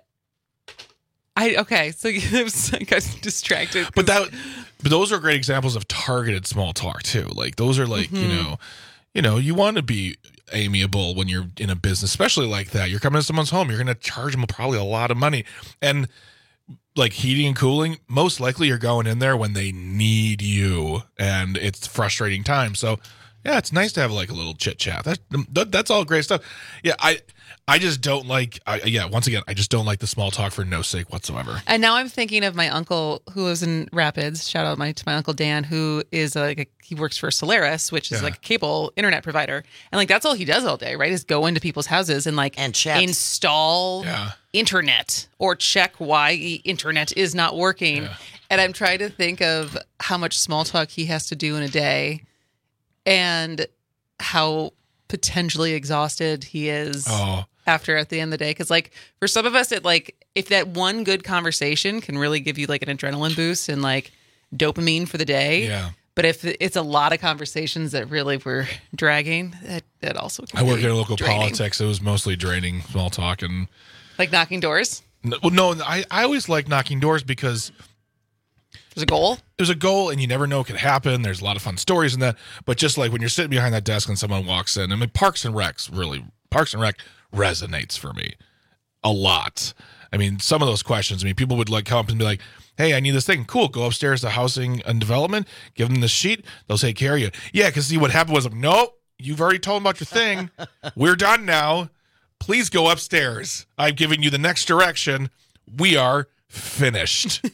I okay. So I was like, I was distracted. But that, but those are great examples of targeted small talk too. Like those are like you Mhm. know, you know, you want to be amiable when you're in a business, especially like that. You're coming to someone's home. You're going to charge them probably a lot of money. And like heating and cooling, most likely you're going in there when they need you, and it's frustrating time. So, yeah, it's nice to have like a little chit chat. That, that that's all great stuff. Yeah, I I just don't like. I, yeah, once again, I just don't like the small talk for no sake whatsoever. And now I'm thinking of my uncle who lives in Rapids. Shout out my to my uncle Dan, who is like a, he works for Solaris, which is Yeah. like a cable internet provider, and like that's all he does all day, right? Is go into people's houses and like and chat. install Yeah. internet or check why the internet is not working. And I'm trying to think of how much small talk he has to do in a day, and how potentially exhausted he is Oh. after at the end of the day. Because like for some of us, it like if that one good conversation can really give you like an adrenaline boost and like dopamine for the day. Yeah. But if it's a lot of conversations that really were dragging, that, that also can I work be in local draining. politics. It was mostly draining, small talk, and Like knocking doors. no, well, no I, I always like knocking doors because there's a goal. There's a goal, and you never know what could happen. There's a lot of fun stories in that. But just like when you're sitting behind that desk and someone walks in, I mean, Parks and Recs really, Parks and Rec resonates for me a lot. I mean, some of those questions, I mean, people would like come up and be like, hey, I need this thing. Cool. Go upstairs to housing and development. Give them the sheet. They'll take care of you. Yeah, because see, what happened was, nope, you've already told them about your thing. We're done now. Please go upstairs. I've given you the next direction. We are finished.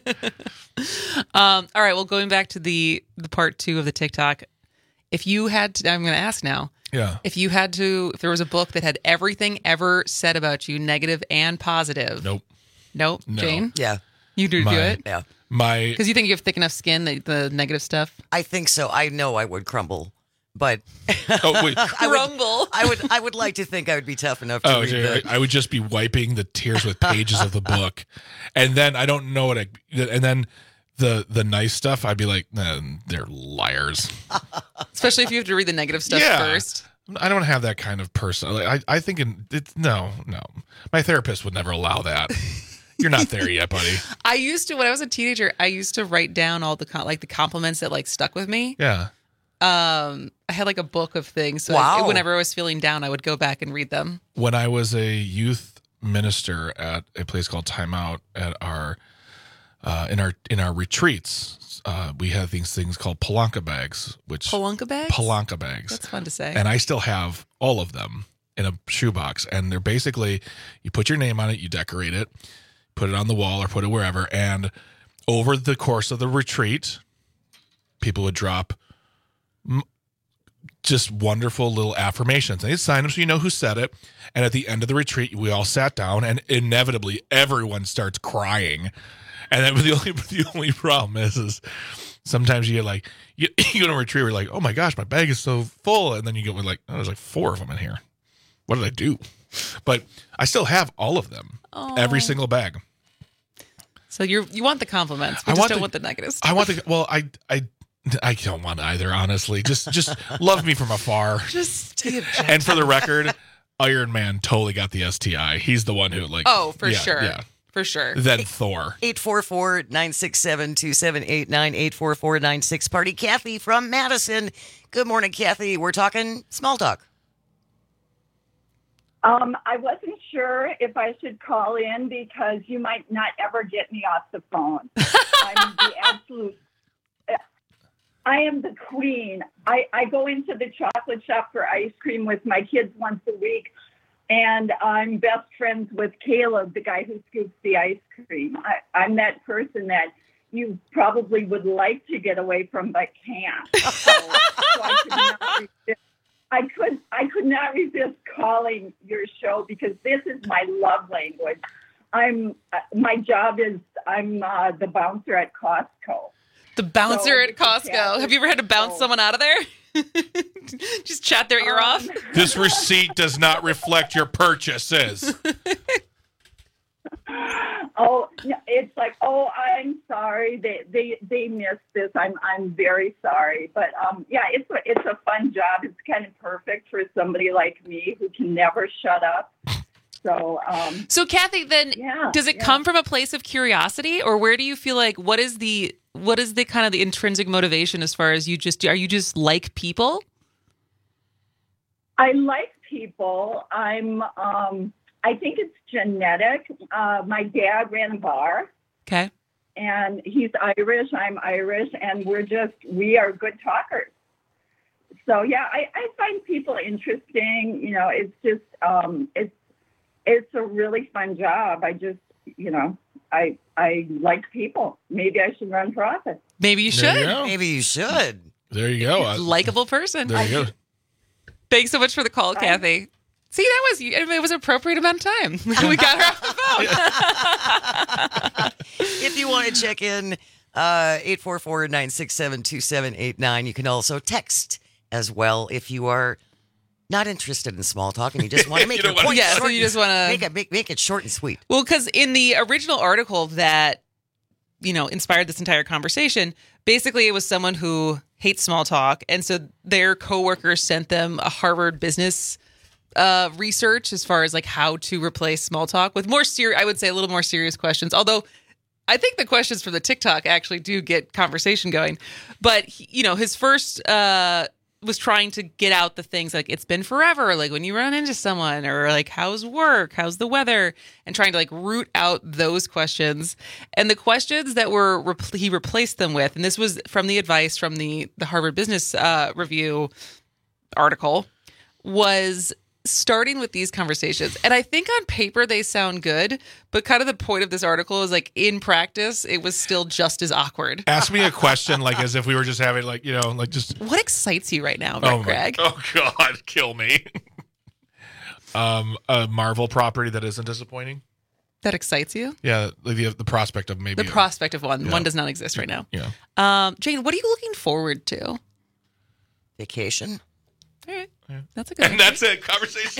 Um, all right. Well, going back to the the part two of the TikTok, if you had to, I'm going to ask now. Yeah. If you had to, if there was a book that had everything ever said about you, negative and positive. Nope. Nope. No. Jane? Yeah. You do do My- it? Yeah. My Because you think you have thick enough skin, the, the negative stuff? I think so. I know I would crumble, but oh wait, I would, crumble. I would. I would like to think I would be tough enough to Oh, read Jay, the, I, I would just be wiping the tears with pages of the book, and then I don't know what I, and then the the nice stuff, I'd be like, nah, they're liars. Especially if you have to read the negative stuff Yeah. first. I don't have that kind of person. Like, I I think in, it's no no. My therapist would never allow that. You're not there yet, buddy. I used to, when I was a teenager, I used to write down all the com- like the compliments that like stuck with me. Yeah. Um, I had like a book of things. So Wow. I, whenever I was feeling down, I would go back and read them. When I was a youth minister at a place called Time Out at our uh, in our in our retreats, uh, we had these things called Palanca bags, which Palanca bags? Palanca bags. That's fun to say. And I still have all of them in a shoebox, and they're basically you put your name on it, you decorate it, put it on the wall or put it wherever, and over the course of the retreat, people would drop m- just wonderful little affirmations. They sign them so you know who said it. And at the end of the retreat, we all sat down, and inevitably everyone starts crying. And then the only the only problem is, is sometimes you get like you, you go to a retreat, where you're like, oh my gosh, my bag is so full, and then you get with like, oh, there's like four of them in here. What did I do? But I still have all of them, Oh. every single bag. So you you want the compliments, but I just want don't the- want the negative stuff. I want the well, I I I don't want either, honestly. Just just love me from afar. Just And for the record, Iron Man totally got the S T I. He's the one who like Oh, for yeah, sure. Yeah. For sure. Then Thor. eight four four, nine six seven, two seven eight nine, eight four four nine six Party. Kathy from Madison. Good morning, Kathy. We're talking small talk. Um, I wasn't sure if I should call in because you might not ever get me off the phone. I'm the absolute. I am the queen. I, I go into the chocolate shop for ice cream with my kids once a week, and I'm best friends with Caleb, the guy who scoops the ice cream. I, I'm that person that you probably would like to get away from but can't. So, so I could not resist. I could I could not resist calling your show because this is my love language. I'm uh, my job is I'm uh, the bouncer at Costco. The bouncer So at it's a Costco. cat- Have you ever had to bounce someone out of there? Just chat their ear off? This receipt does not reflect your purchases. Oh, no, it's like, oh, I'm sorry. They they they missed this. I'm I'm very sorry. But um, yeah, it's a it's a fun job. It's kind of perfect for somebody like me who can never shut up. So um, So Kathy, then Yeah, does it yeah. come from a place of curiosity, or where do you feel like what is the what is the kind of the intrinsic motivation as far as you just are you just like people? I like people. I'm. Um, I think it's genetic. Uh, my dad ran a bar. Okay. And he's Irish. I'm Irish, and we're just we are good talkers. So yeah, I, I find people interesting. You know, it's just um, it's it's a really fun job. I just you know I I like people. Maybe I should run for office. Maybe you There should. you go. Maybe you should. There you go. I- Likable person. There you go. Thanks so much for the call, Kathy. See, that was it was an appropriate amount of time. We got her off the phone. If you want to check in, uh, eight four four, nine six seven, two seven eight nine. You can also text as well if you are not interested in small talk and you just want to make your point Yeah, so short you and- just wanna- make it make, make it short and sweet. Well, because in the original article that, you know, inspired this entire conversation, basically it was someone who hates small talk. And so their coworkers sent them a Harvard business uh, research as far as like how to replace small talk with more serious, I would say a little more serious questions. Although I think the questions from the TikTok actually do get conversation going. But, he- you know, his first uh, was trying to get out the things like it's been forever, like when you run into someone, or like how's work, how's the weather, and trying to like root out those questions. And the questions that were repl- he replaced them with, and this was from the advice from the the Harvard Business uh, Review article, was starting with these conversations. And I think on paper they sound good, but kind of the point of this article is like in practice it was still just as awkward. Ask me a question like as if we were just having like, you know, like just. What excites you right now, Oh, my- Greg? oh God, kill me. um, a Marvel property that isn't disappointing. That excites you? Yeah, like the the prospect of maybe The prospect of one. Yeah. One does not exist right now. Yeah. Um, Jane, what are you looking forward to? Vacation. All right. That's a good And one. that's it. Conversation.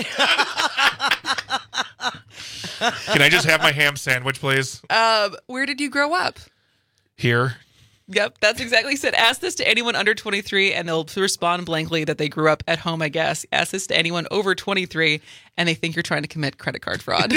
Can I just have my ham sandwich, please? Um, where did you grow up? Here. Yep, that's exactly said. Ask this to anyone under twenty-three, and they'll respond blankly that they grew up at home, I guess. Ask this to anyone over twenty-three, and they think you're trying to commit credit card fraud.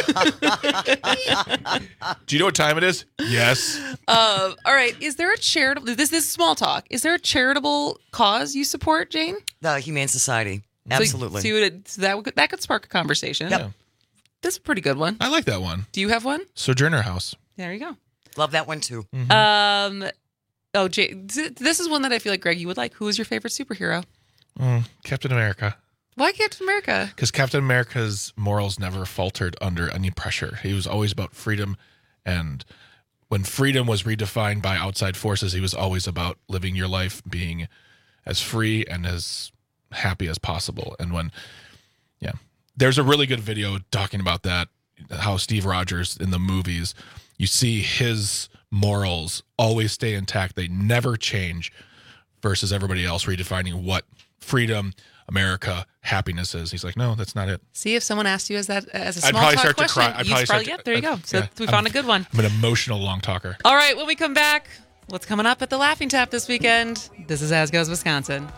Do you know what time it is? Yes. uh, all right. Is there a charitable, this, this is small talk. Is there a charitable cause you support, Jane? The Humane Society. So- Absolutely. So, you would, so that, would, that could spark a conversation. Yep. That's a pretty good one. I like that one. Do you have one? Sojourner House. There you go. Love that one too. Um, oh, Jay, th- this is one that I feel like, Greg, you would like. Who is your favorite superhero? Mm, Captain America. Why Captain America? Because Captain America's morals never faltered under any pressure. He was always about freedom. And when freedom was redefined by outside forces, he was always about living your life, being as free and as happy as possible. And when, yeah, there's a really good video talking about that, how Steve Rogers in the movies, you see his morals always stay intact. They never change versus everybody else redefining what freedom, America, happiness is. He's like, no, that's not it. See, if someone asked you as that as a I'd small probably talk start to question, cry. I'd you probably start probably, to- yeah, there you go. So yeah, we I'm- found a good one. I'm an emotional long talker. All right, when we come back, what's coming up at the Laughing Tap this weekend? This is As Goes Wisconsin.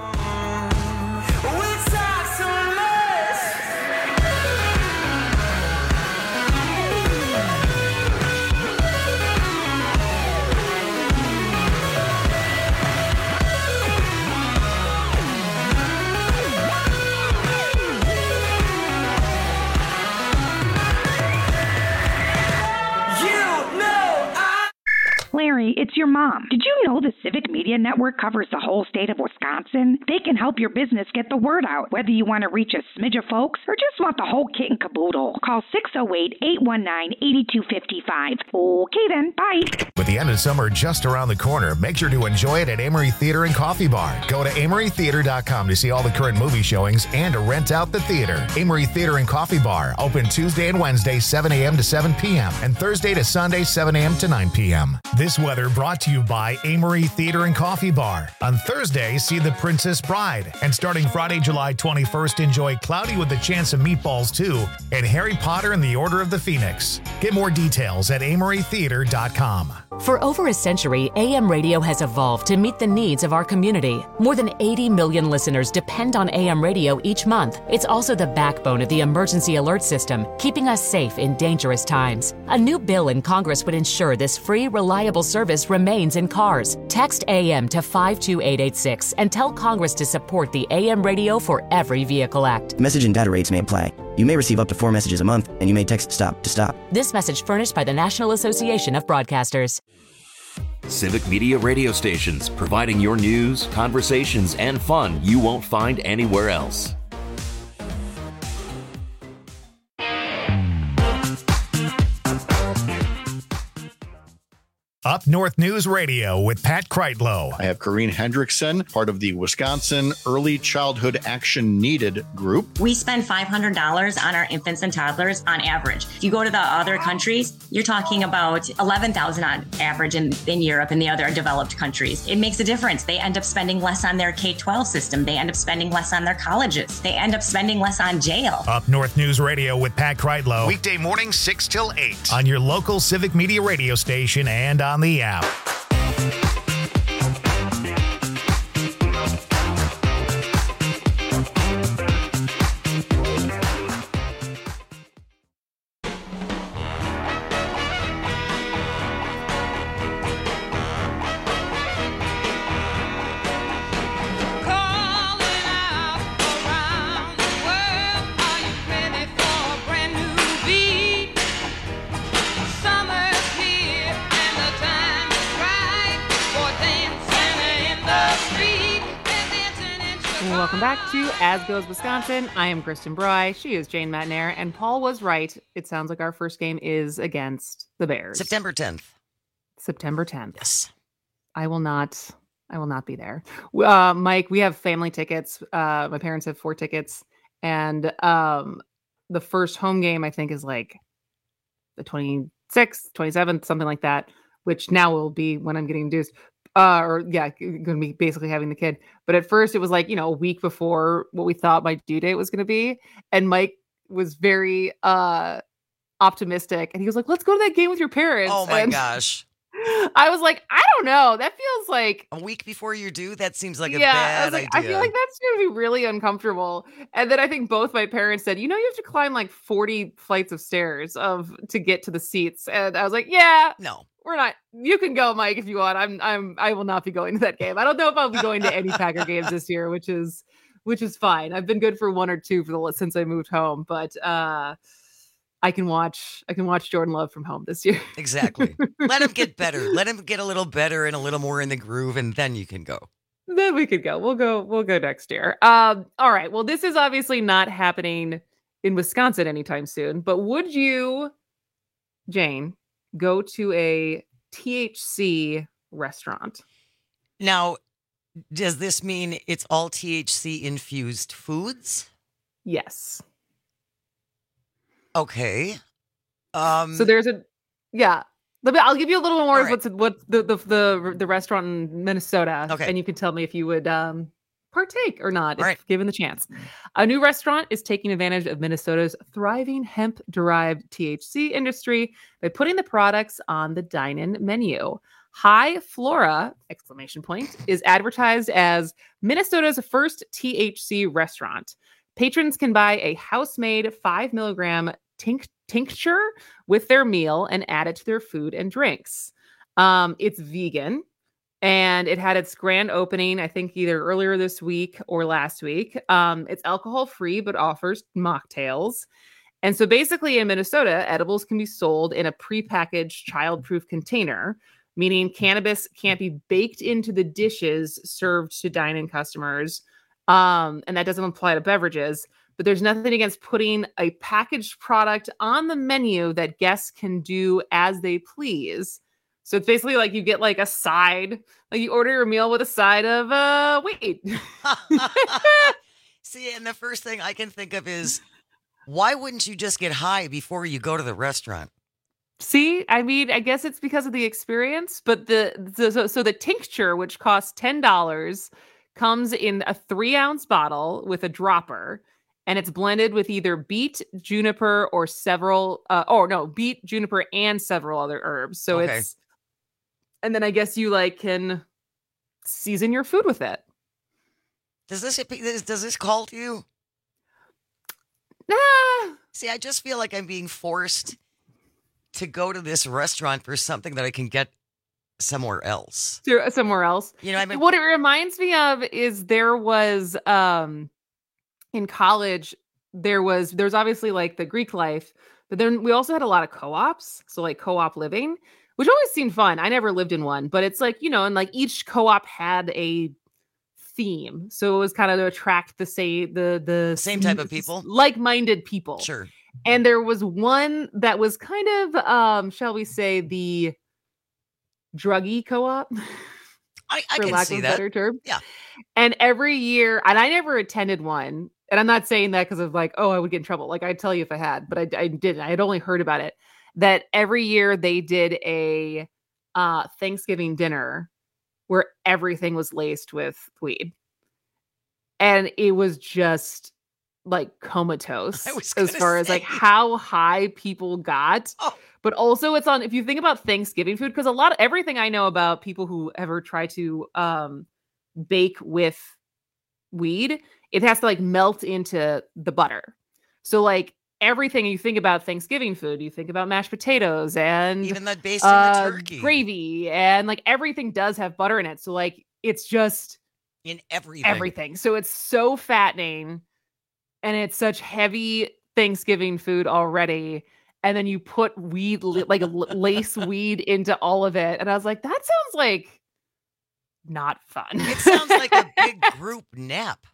Larry, it's your mom. Did you know the Civic Media Network covers the whole state of Wisconsin? They can help your business get the word out, whether you want to reach a smidge of folks or just want the whole kit and caboodle. Call six oh eight, eight one nine, eight two five five. Okay then, bye. With the end of summer just around the corner, make sure to enjoy it at Amory Theater and Coffee Bar. Go to amory theater dot com to see all the current movie showings and to rent out the theater. Amory Theater and Coffee Bar, open Tuesday and Wednesday, seven a.m. to seven p.m. and Thursday to Sunday, seven a.m. to nine p.m. This weather brought to you by Amory Theater and Coffee Bar. On Thursday, see The Princess Bride. And starting Friday, July twenty-first, enjoy Cloudy with a Chance of Meatballs two and Harry Potter and the Order of the Phoenix. Get more details at amory theater dot com. For over a century, A M Radio has evolved to meet the needs of our community. More than eighty million listeners depend on A M Radio each month. It's also the backbone of the emergency alert system, keeping us safe in dangerous times. A new bill in Congress would ensure this free, reliable service remains in cars. news. Text A M to five two eight eight six and tell Congress to support the A M Radio for Every Vehicle Act. Message and data rates may apply. You may receive up to four messages a month, and you may text STOP to stop. This message furnished by the National Association of Broadcasters. Civic Media radio stations, providing your news, conversations, and fun you won't find anywhere else. Up North News Radio with Pat Kreitlow. I have Corrine Hendrickson, part of the Wisconsin Early Childhood Action Needed group. We spend five hundred dollars on our infants and toddlers on average. If you go to the other countries, you're talking about eleven thousand dollars on average in, in Europe and the other developed countries. It makes a difference. They end up spending less on their K twelve system. They end up spending less on their colleges. They end up spending less on jail. Up North News Radio with Pat Kreitlow. Weekday mornings six till eight on your local Civic Media radio station and on the app. Welcome back to As Goes Wisconsin. I am Kristen Bry. She is Jane Matnair. And Paul was right. It sounds like our first game is against the Bears. September tenth. September tenth. Yes. I will not. I will not be there. Uh, Mike, we have family tickets. Uh, my parents have four tickets. And um, the first home game, I think, is like the twenty-sixth, twenty-seventh, something like that, which now will be when I'm getting induced. Uh, or yeah, going to be basically having the kid. But at first it was like, you know, a week before what we thought my due date was going to be. And Mike was very uh, optimistic. And he was like, let's go to that game with your parents. Oh my and gosh. I was like, I don't know. That feels like a week before you're due. That seems like a yeah, bad I was like, idea. I feel like that's going to be really uncomfortable. And then I think both my parents said, you know, you have to climb like forty flights of stairs of to get to the seats. And I was like, yeah, no. We're not. You can go, Mike, if you want. I'm. I'm. I will not be going to that game. I don't know if I'll be going to any Packer games this year, which is, which is fine. I've been good for one or two for the since I moved home, but uh, I can watch. I can watch Jordan Love from home this year. Exactly. Let him get better. Let him get a little better and a little more in the groove, and then you can go. Then we could go. We'll go. We'll go next year. Um. All right. Well, this is obviously not happening in Wisconsin anytime soon. But would you, Jane, go to a T H C restaurant? Now, does this mean it's all T H C infused foods? Yes. Okay. Um, so there's a, yeah. I'll give you a little more of right. what's what the, the the the restaurant in Minnesota, okay. and you can tell me if you would um, partake or not, if right. given the chance. A new restaurant is taking advantage of Minnesota's thriving hemp-derived T H C industry by putting the products on the dine-in menu. High Flora, exclamation point, is advertised as Minnesota's first T H C restaurant. Patrons can buy a house-made five milligram tinct- tincture with their meal and add it to their food and drinks. Um, it's vegan. And it had its grand opening, I think, either earlier this week or last week. Um, it's alcohol-free, but offers mocktails. And so basically in Minnesota, edibles can be sold in a prepackaged child-proof container, meaning cannabis can't be baked into the dishes served to dine-in customers. Um, and that doesn't apply to beverages. But there's nothing against putting a packaged product on the menu that guests can do as they please. So it's basically like you get like a side, like you order your meal with a side of uh weed. See, and the first thing I can think of is, why wouldn't you just get high before you go to the restaurant? See, I mean, I guess it's because of the experience, but the, the so, so the tincture, which costs ten dollars, comes in a three ounce bottle with a dropper. And it's blended with either beet, juniper, or several, uh, or no, beet, juniper, and several other herbs. So Okay. it's, and then I guess you like can season your food with it. Does this does this call to you? Nah. See, I just feel like I'm being forced to go to this restaurant for something that I can get somewhere else. To somewhere else. You know, I mean, what it reminds me of is there was um in college there was there was obviously like the Greek life, but then we also had a lot of co-ops, so like co-op living, which always seemed fun. I never lived in one, but it's like, you know, and like each co-op had a theme, so it was kind of to attract the say the the same type of people, like-minded people. Sure. And there was one that was kind of um shall we say the druggy co-op. I, I for can lack see of a that. better term. Yeah. And every year, and I never attended one, and I'm not saying that because of like, oh, I would get in trouble. Like I'd tell you if I had, but I, I didn't. I had only heard about it. That every year they did a uh, Thanksgiving dinner where everything was laced with weed. And it was just like comatose as far as like how high people got. Oh. But also it's on, if you think about Thanksgiving food, because a lot of everything I know about people who ever try to um, bake with weed, it has to like melt into the butter. So like everything you think about Thanksgiving food, you think about mashed potatoes and even that basting uh, the turkey, gravy, and like everything does have butter in it. So like it's just in everything. Everything. So it's so fattening, and it's such heavy Thanksgiving food already. And then you put weed, like a lace weed into all of it. And I was like, that sounds like not fun. It sounds like a big group nap.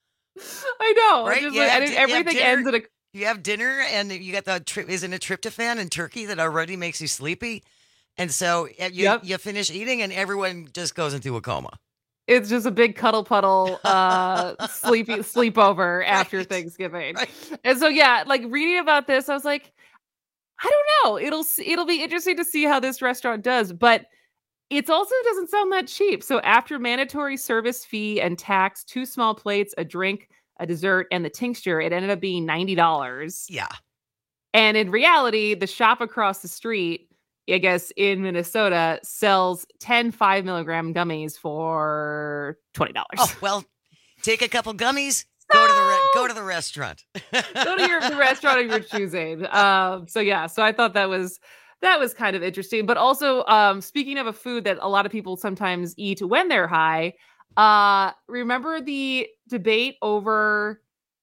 I know. Right? Just You like, have and di- it- you have everything dinner- ends at a. You have dinner and you got the tri- isn't it tryptophan and turkey that already makes you sleepy, and so uh, you Yep. you finish eating and everyone just goes into a coma. It's just a big cuddle puddle uh sleepy sleepover after Thanksgiving. And so yeah, like reading about this, I was like, I don't know. It'll s- it'll be interesting to see how this restaurant does, but it's also doesn't sound that cheap. So after mandatory service fee and tax, two small plates, a drink, a dessert, and the tincture, it ended up being ninety dollars. Yeah. And in reality, the shop across the street, I guess in Minnesota, sells ten five milligram gummies for twenty dollars. Oh well, take a couple gummies. Go to the re- go to the restaurant. Go to your the restaurant of your choosing. Um, so yeah, so I thought that was that was kind of interesting. But also, um, speaking of a food that a lot of people sometimes eat when they're high, uh, remember the debate over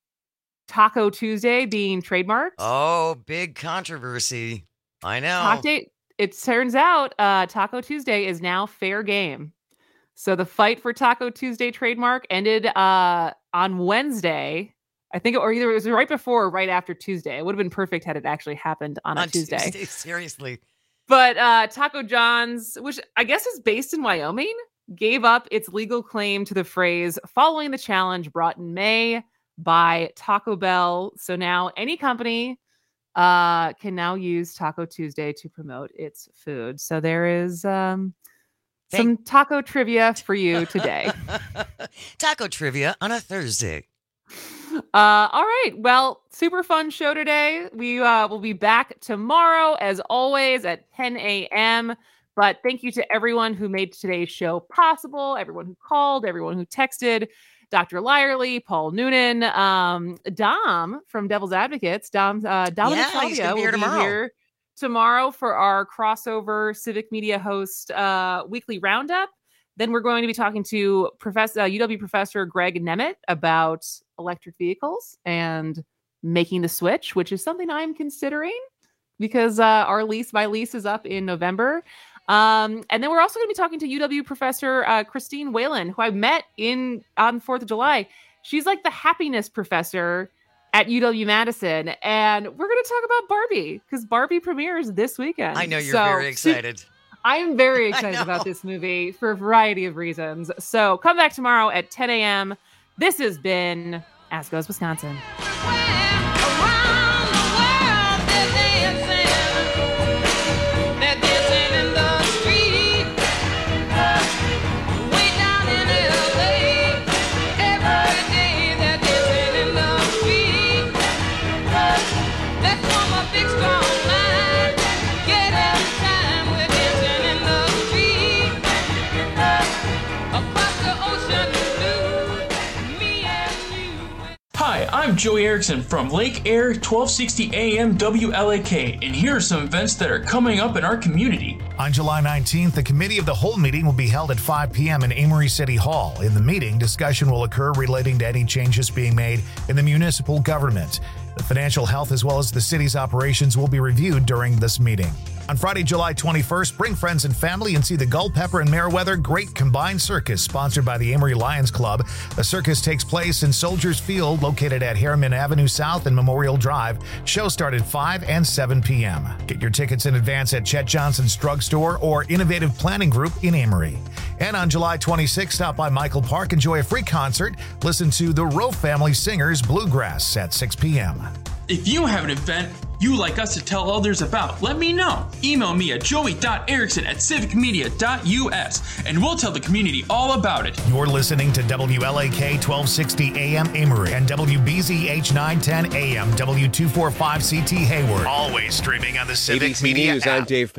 Taco Tuesday being trademarked? Oh, big controversy. I know. Taco Day, it turns out uh, Taco Tuesday is now fair game. So the fight for Taco Tuesday trademark ended uh, on Wednesday. I think, or either it was right before or right after Tuesday. It would have been perfect had it actually happened on, On a Tuesday. Tuesday, seriously. But uh, Taco John's, which I guess is based in Wyoming, gave up its legal claim to the phrase following the challenge brought in May by Taco Bell. So now any company uh, can now use Taco Tuesday to promote its food. So there is um, some taco trivia for you today. Taco trivia on a Thursday. Uh, all right. Well, super fun show today. We uh, will be back tomorrow, as always, at ten a.m. But thank you to everyone who made today's show possible, everyone who called, everyone who texted, Doctor Lyerly, Paul Noonan, um, Dom from Devil's Advocates, Dom, uh, Dominic Yeah, he's Salvia gonna be will here be tomorrow. here tomorrow for our crossover Civic Media host uh, weekly roundup. Then we're going to be talking to Professor uh, U W professor Greg Nemeth about electric vehicles and making the switch, which is something I'm considering because uh, our lease, my lease is up in November. Um, and then we're also going to be talking to U W professor uh, Christine Whalen, who I met in on fourth of July. She's like the happiness professor at U W Madison. And we're going to talk about Barbie because Barbie premieres this weekend. I know you're So- very excited. I'm very I excited know. about this movie for a variety of reasons. So come back tomorrow at ten a.m. This has been As Goes Wisconsin. Hi, I'm Joey Erickson from Lake Air twelve sixty A M W L A K, and here are some events that are coming up in our community. On July nineteenth, the Committee of the Whole meeting will be held at five p.m. in Amory City Hall. In the meeting, discussion will occur relating to any changes being made in the municipal government. The financial health as well as the city's operations will be reviewed during this meeting. On Friday, July twenty-first, bring friends and family and see the Culpeper and Meriwether Great Combined Circus, sponsored by the Amory Lions Club. The circus takes place in Soldiers Field, located at Harriman Avenue South and Memorial Drive. Show start at five and seven p.m. Get your tickets in advance at Chet Johnson's Drugstore or Innovative Planning Group in Amory. And on July twenty-sixth, stop by Michael Park, enjoy a free concert. Listen to the Rowe Family Singers Bluegrass at six p.m. If you have an event you'd like us to tell others about, let me know. Email me at joey dot erickson at civic media dot u s and we'll tell the community all about it. You're listening to W L A K twelve sixty A M Amory and W B Z H nine ten A M W two forty-five C T Hayward. Always streaming on the Civic A B C Media News, app. I'm Dave